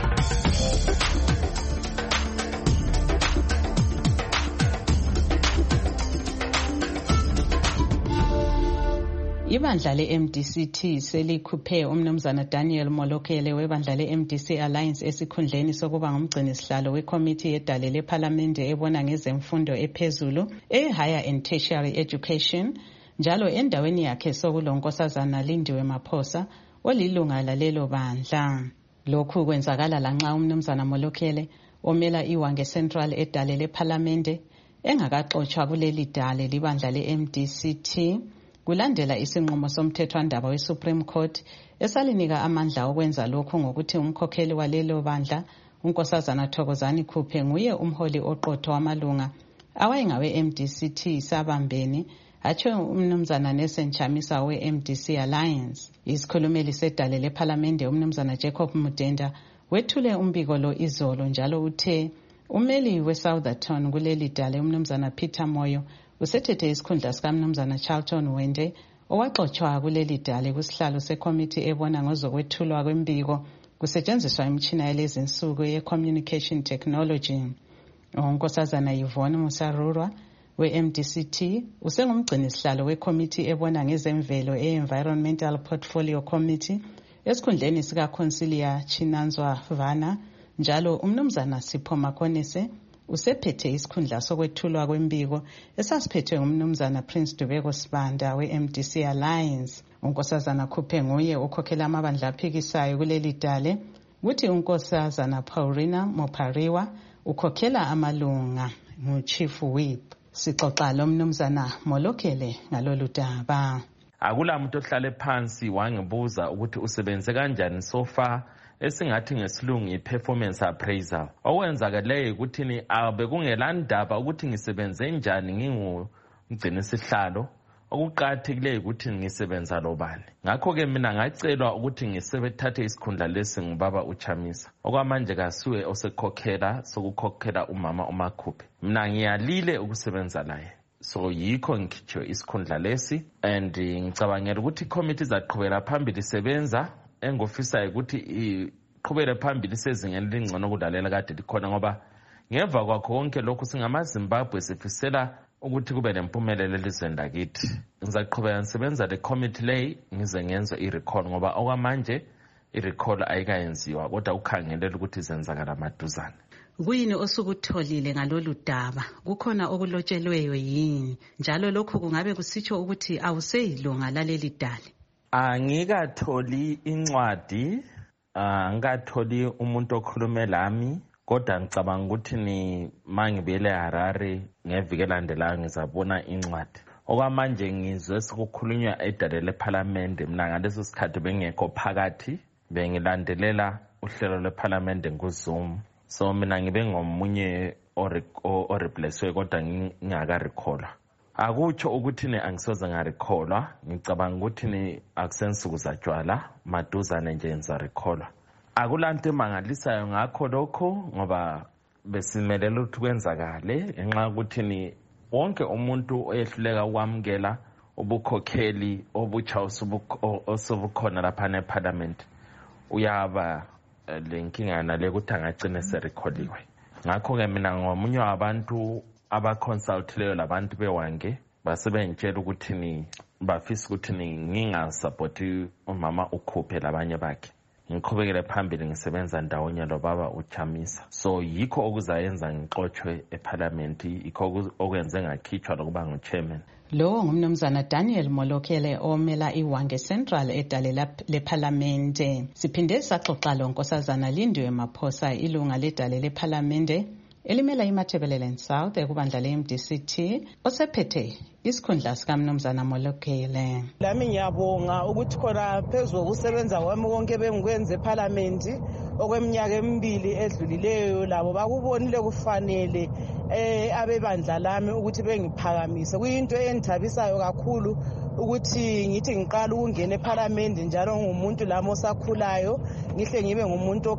Ibandla le-M D C T selikhuphe umnumzana Daniel Molokele webandla le-M D C Alliance esikhundleni sokuba ngumgcinisihlalo wekomiti yedale lephalamende ebona ngezemfundo ephezulu e-Higher and Tertiary Education, njalo endaweni yakhe sokulonkosazana Lindiwe Maphosa olilunga lalelo bandla. Lokhu kwenzakala lanxa umnumzana Molokele omela iWange Central edale lephalamende engakaxotshwa kuleli dale libandla le-M D C T kulandela isinqumo somthethwandaba weSupreme Court esalinika amandla okwenza lokhu ngokuthi umkhokheli walelo bandla unkosazana Thokozani Khuphe nguye umholi oqotho wamalunga awayengawe M D C T sabambeni, atsho umnumzana Nelson Chamisa we-M D C Alliance. Isikhulumeli sedale lephalamende umnumzana Jacob Mudenda wethule umbiko lo izolo, njalo uthe umeli weSoutherton kuleli dale umnumzana Peter Moyo usethethe isikhundla sikamnumzana Charlton Wende owaxotshwa kuleli dale kusihlalo sekomiti ebona ngozokwethulwa kwembiko kusetshenziswa imitshina yalezinsuku ye-communication technology. Unkosazana Yvonne Musarurwa we-M D C T usengumgcinisihlalo wekomiti ebona ngezemvelo e-Environmental Portfolio Committee esikhundleni sikaConsilia Chinanzwa Vana, njalo umnumzana Sipho Makonese usephethe isikhundla sokwethulwa kwembiko esasiphethwe ngumnumzana Prince Dubeko Sibanda we-M D C Alliance. Unkosazana Khuphe nguye ukhokhela amabandla aphikisayo kuleli dale, kuthi unkosazana Paulina Mopariwa ukhokhela amalunga ngu-Chief Whip. Sixoxa lo mnumzana Molokele ngalolu daba. Akula muntu ohlale phansi wangibuza ukuthi usebenze kanjani so far esingathi ngesilungu i-performance appraisal. Okwenzakeleyo ukuthi ni abe kungelandaba ukuthi ngisebenze njani ngingumgcinisihlalo okuqakathekileyo ukuthi ngisebenza lobani. Ngakho-ke mina ngacelwa ukuthi ngisebethathe isikhundla lesi ngubaba uChamisa. Okwamanje kasuwe osekhokhela sokukhokhela umama uMakhuphe. Mina ngiyalile ukusebenza laye. So yikho ngikhitshiwe isikhundla lesi and ngicabangela ukuthi i-committee izaqhubela phambili isebenza engofisayo ukuthi iqhubele phambili isezingeni elingcono kulalela kade likhona ngoba ngemva kwakho konke lokhu singamaZimbabwe sifisela ukuthi kube nempumelelo elizweni lakithi. Ngizaqhubeka ngisebenza le committee leyi ngize ngenze i-recall ngoba okwamanje i-recall ayikayenziwa kodwa ukhangelela ukuthi izenzakala maduzane. Kuyini osukutholile ngalolu daba? Kukhona okulotshelweyo yini? Njalo lokho kungabe kusitsho ukuthi awuseyilunga laleli dali? Angikatholi incwadi, angikatholi umuntu okhulume lami, kodwa ngicabanga ukuthi ni mangibele Harare ngeviki elandelayo ngizabona incwadi. Okwamanje ngizwe sikukhulunywa edale leParliament, mina ngaleso sikhathi bengekho phakathi, bengilandelela uhlelo leParliament kuZoom. So mina ngibe ngomunye oreplacewe kodwa ngingaka recall. Akutsho ukuthi ne angisoze ngarecallwa, ngicabanga ukuthi ni akusensuku zatshwala maduzane nje enza recall. Akulanto emangalisayo ngakho lokho ngoba besimelela ukuthi kwenzakale enxa ukuthi ni wonke umuntu oyehluleka ukwamukela ubukhokheli obutsha osubukhona lapha neParliament uyaba lenkinga nale ukuthi angagcina serekholiwe. Ngakho-ke mina ngomunye wabantu abaconsultileyo labantu bewange basebengitshela ukuthi ni bafisa ukuthi ni ngingasupporti umama ukhuphe labanye bakhe. Ngiqhubekele phambili ngisebenza ndawonye lobaba uChamisa. So yikho okuzayenza ngixoxwe eParliament, yikho okwenze ngakhitshwa lokuba nguchairman. Lo ngumnumzana Daniel Molokele omela iWange Central edale leParliament. Siphinde saxoxa lo nkosazana Lindiwe Maphosa ilunga ledale leParliament elimela iMatabeleland South ekubandla le-M D C T osephethe isikhundla sikamnumzana Molokele. Lami ngiyabonga ukuthi khona phezulu ukusebenza kwami konke bengikwenze eParliament okweminyaka emibili edlulileyo labo bakubonile kufanele eh abebandla lami ukuthi bengiphakamise. Kuyinto engithabisayo kakhulu ukuthi ngithi ngiqala ukungena eParliament njalo ngumuntu lami osakhulayo ngihle ngibe ngumuntu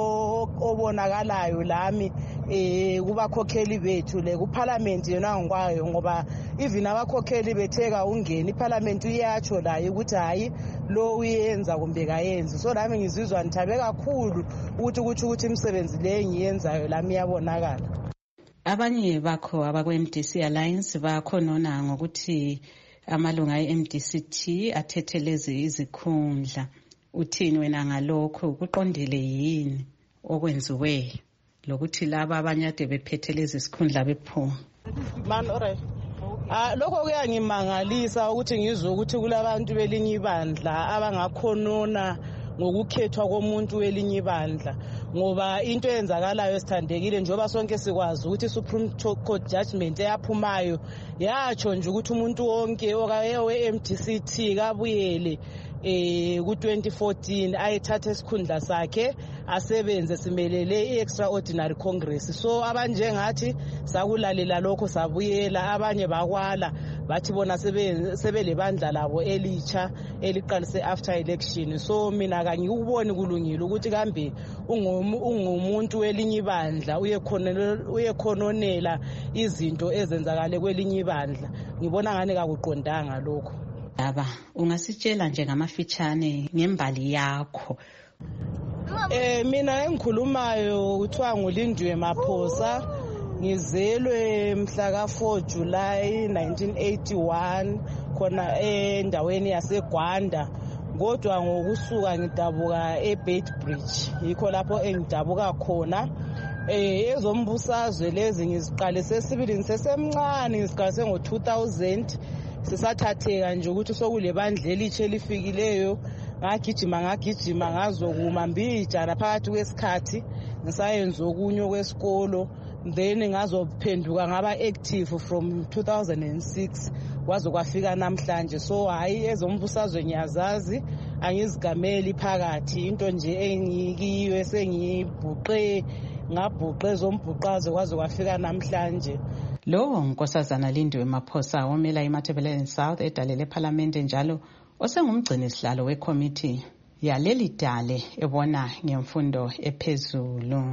obonakalayo lami eh kubakhokheli bethu le kuParliament yona ngikwayo ngoba even abakhokheli betheka ungena iParliament uyatsho la ukuthi hayi lo uyenza kumbe kayenzi. So lami ngizizwa ngithabe kakhulu ukuthi ukuthi ukuthi imisebenzi le ngiyenzayo lami yabonakala. Abanye bakho abakwe-M D C Alliance bakhonona ngokuthi amalunga e-M D C T athethelezi izikhundla. Uthini wena ngalokho? Kuqondile yini okwenziwe lokuthi laba abanyade bephethelezi isikhundla bephuma? Man alright. Ah lokho kuyangimangalisa ukuthi ngizwe ukuthi kulabantu belinye ibandla abangakhonona ngokukhethwa komuntu welinye ibandla ngoba into eyenzakalayo esithandekile njoba sonke sikwazi ukuthi Supreme Court judgment eyaphumayo yatsho nje ukuthi umuntu wonke okaye-M D C T kabuyele eh ku twenty fourteen ayithatha isikhundla sakhe asebenze simelele i-extraordinary congress. So abanjengathi sakulalela lokho sabuyela, abanye bakwala bathi bona sebele bandla labo elitsha eliqalise after election. So mina kangikuboni kulungile ukuthi kambe ungumuntu welinye ibandla uyekhononela izinto ezenzakale kwelinye ibandla. Ngibona ngane kakuqondanga lokho. Aba ungasitshela nje ngamafitshane ngembali yakho? Eh mina engikhulumayo kuthiwa nguLindiwe Maphosa, ngizelwe mhla ka four July nineteen eighty-one khona endaweni yaseGwanda, kodwa ngokusuka ngidabuka eBeitbridge, yikho lapho engidabuka khona. Eh ezombusazwe lezi ngiziqalise sibilini sesemncane, ngiziqalise ngo two thousand. Sisathatheka nje ukuthi sokule bandla elitshe elifikileyo, ngagijima ngagijima ngazokuma mbijana phakathi kwesikhathi ngisayenza okunye kwesikolo, then ngazophenduka ngaba active from two thousand six kwaze kwafika namhlanje. So hayi ezombusazwe ngiyazazi, angizigameli phakathi, into nje engikiwe sengibhuqe ngabhuqe zombhuqazo kwaze kwafika namhlanje. Lo Nkosazana Lindiwe Maphosa omela iMatabeleland South edale lephalamende njalo osengumgcini sihlalo wekomiti yaleli dale ebona ngemfundo ephezulu.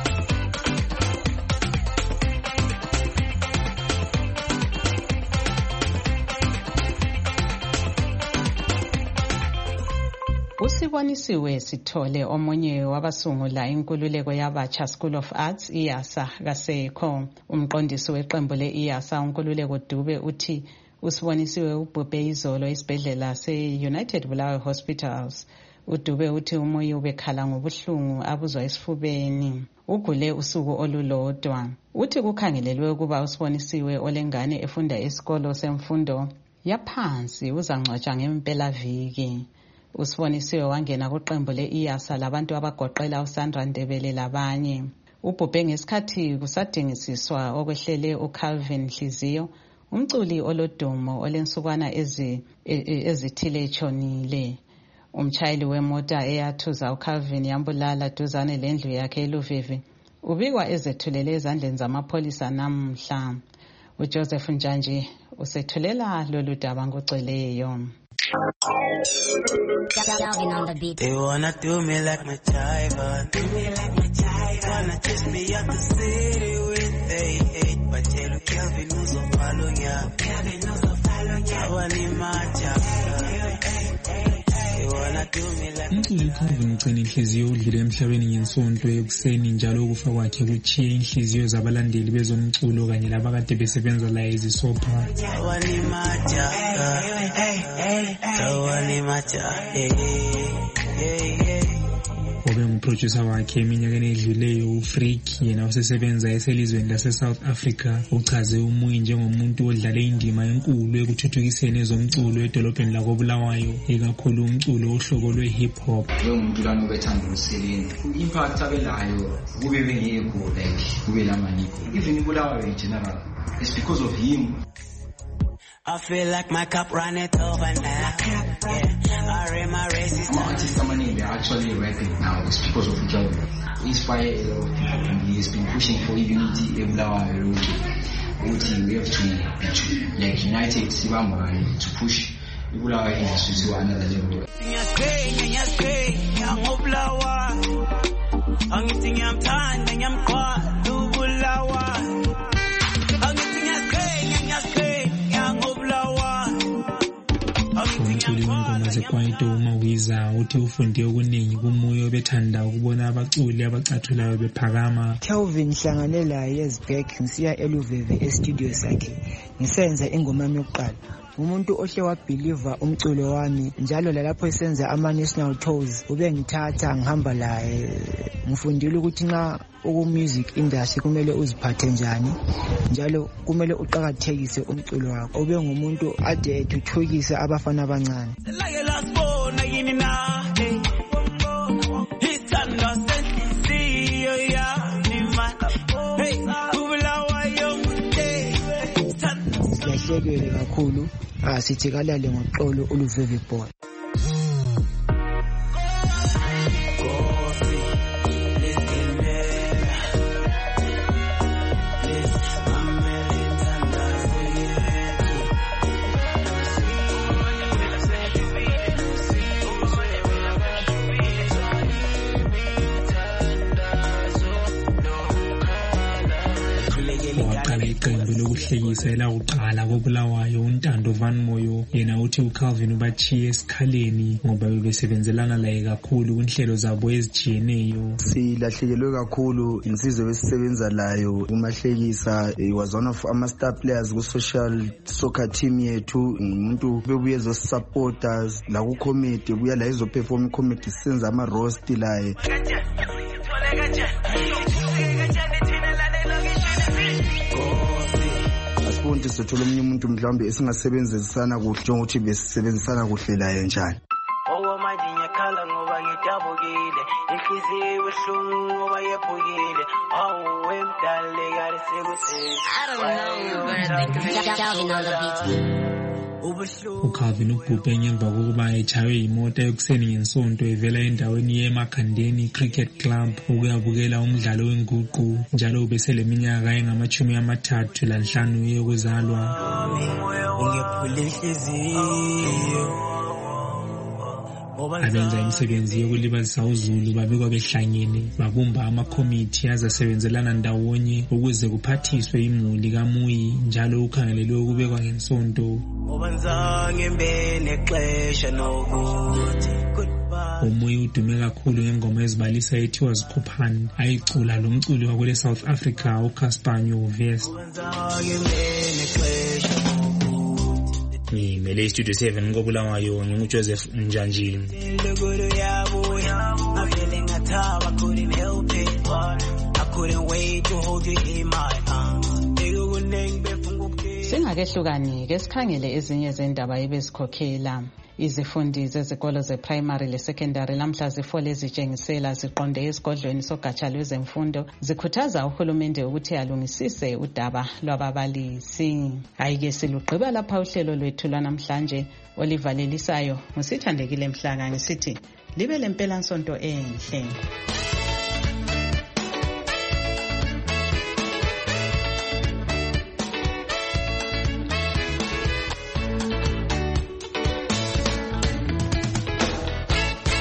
Usibonisiwe Sithole omunye wabasungula inkululeko yabatsha School of Arts iyasa kaSekho. Umqondisi weqembu le-iyasa uNkululeko Dube uthi usibonisiwe ubhubhe izolo esibhedlela se-United Bulawayo Hospitals. uDube uthi umoya ubekhala ngobuhlungu abuzwa esifubeni. Ugule usuku olulodwa. Uthi kukhangelelwe ukuba usibonisiwe olengane efunda esikolo semfundo yaphansi uzangcwatshwa ngempelaviki. Usibonisiwe wangena kuqembu le-iyasa labantu abagoqela uSandra Ndebele labanye. Ubhubhe ngesikhathi kusadingisiswa okwehlele uCalvin Hliziyo, umculi olodumo olensukwana ezithile etshonile. Umtshayeli wemota eyathuza uCalvin yambulala duzane lendlu yakhe eLuvivi ubikwa ezethulele ezandleni zamapholisa namhla. uJoseph Njanji usethulela lolu daba ngoceleyo. They wanna do me like my Jiva, do me like my Jiva. Wanna chase me out the city with they hate, but tell you Kelvin knows of follow ya, Kelvin knows of follow ya. I want him my Umculi uCalvin ugcina inhliziyo udlule emhlabeni ngensonto ekuseni njalo ukufa kwakhe kuchiye inhliziyo zabalandeli bezomculo kanye labakade besebenza la ezisopha. Obe nguproducer wakhe eminyakeni edluleyo uFreak yena usesebenza eselizweni lase-South Africa uchaze uMuyi njengomuntu odlale indima enkulu ekuthuthukiseni ezomculo edolobheni lakoBulawayo ikakhulu umculo ohlobo lwe-hip hop. Umuntu lana ubethanda umsebenzi impact abelayo kube bengekho like kube lamaniko even iBulawayo in general. It's because of him. I feel like my cup run it over now. Yeah, I read my races. My artists are money, they're actually rapping now. It's because of Kelvin. He inspired a lot of people and he has been pushing for unity. We have to be like united to push Bulawayo industry to another level. Umculi wengoma zekwaito uMawiza uthi ufunde okuningi kuMuyi obethanda ukubona abaculi abacathulayo bephakama. Kelvin hlangane laye eSburg ngisiya eLuveve estudio sakhe ngisenza ingoma yami yokuqala. Umuntu ohle wabelieve umculo wami njalo lalapho esenza ama national tours ube ngithatha ngihamba laye ngifundile ukuthi nxa uku music industry kumele uziphathe njani njalo kumele uqhakathekise umculo wakho ube ngumuntu ade ethuthukise abafana abancane. Siyahlekele kakhulu asithi kalale ngoxolo uLuveve boy. Iqembu lokuhlekisa elakuqala koBulawayo uNtando Van Moyo yena uthi uCalvin ubachiye esikhaleni ngoba bebesebenzelana laye kakhulu kunhlelo zabo ezijiyeneyo. Silahlekelwe kakhulu insizwe besisebenza layo umahlekisa. He was one of ama star players ku social soccer team yethu. Umuntu bebuye zo supporters la ku comedy buya la izo perform comedy senza ama roast laye. Asibonke sithola omunye umuntu mhlawumbe esingasebenzisana kuhle njengokuthi besebenzisana kuhle laye njani. Oh manje ngiyakhala ngoba ngidabukile inhliziyo ehlungu ngoba yephukile awu wemdale kade sekuthini. I don't know but I think Kelvin on the beat. uCalvin ubhubhe ngemva kokuba etshaywe yimota ekuseni ngensonto evela endaweni yeMakhandeni Cricket Club ukuyabukela umdlalo wenguqu, njalo ubeseleminyaka engamachumi amathathu lanhlanu yokuzalwa. Abenza imisebenzi yokulibazisa uZulu babekwa behlangene babumba amakhomithi azasebenzelana ndawonye ukuze kuphathiswe imuli kaMuyi, njalo ukhangelelwe ukubekwa ngensonto. uMuyi udume kakhulu ngengoma ezibalisa ethiwa Zikhuphani ayicula lo mculi wakule South Africa uCassper Nyovest. Ngimele iStudio seven ngobulawayo nginguJoseph Njanjini. Singakehlukani ke sikhangele ezinye zendaba ebezikhokhela. Izifundi zezikolo zeprimary lesecondary lamhla zifole ezitshengisela ziqonde esigodlweni sogatsha lwezemfundo zikhuthaza uhulumende ukuthi alungisise udaba lwababalisi. Ayike silugqiba lapha uhlelo lwethu lwanamhlanje olivalelisayo ngusithandekile Mhlanga ngisithi libe lempela nsonto enhle.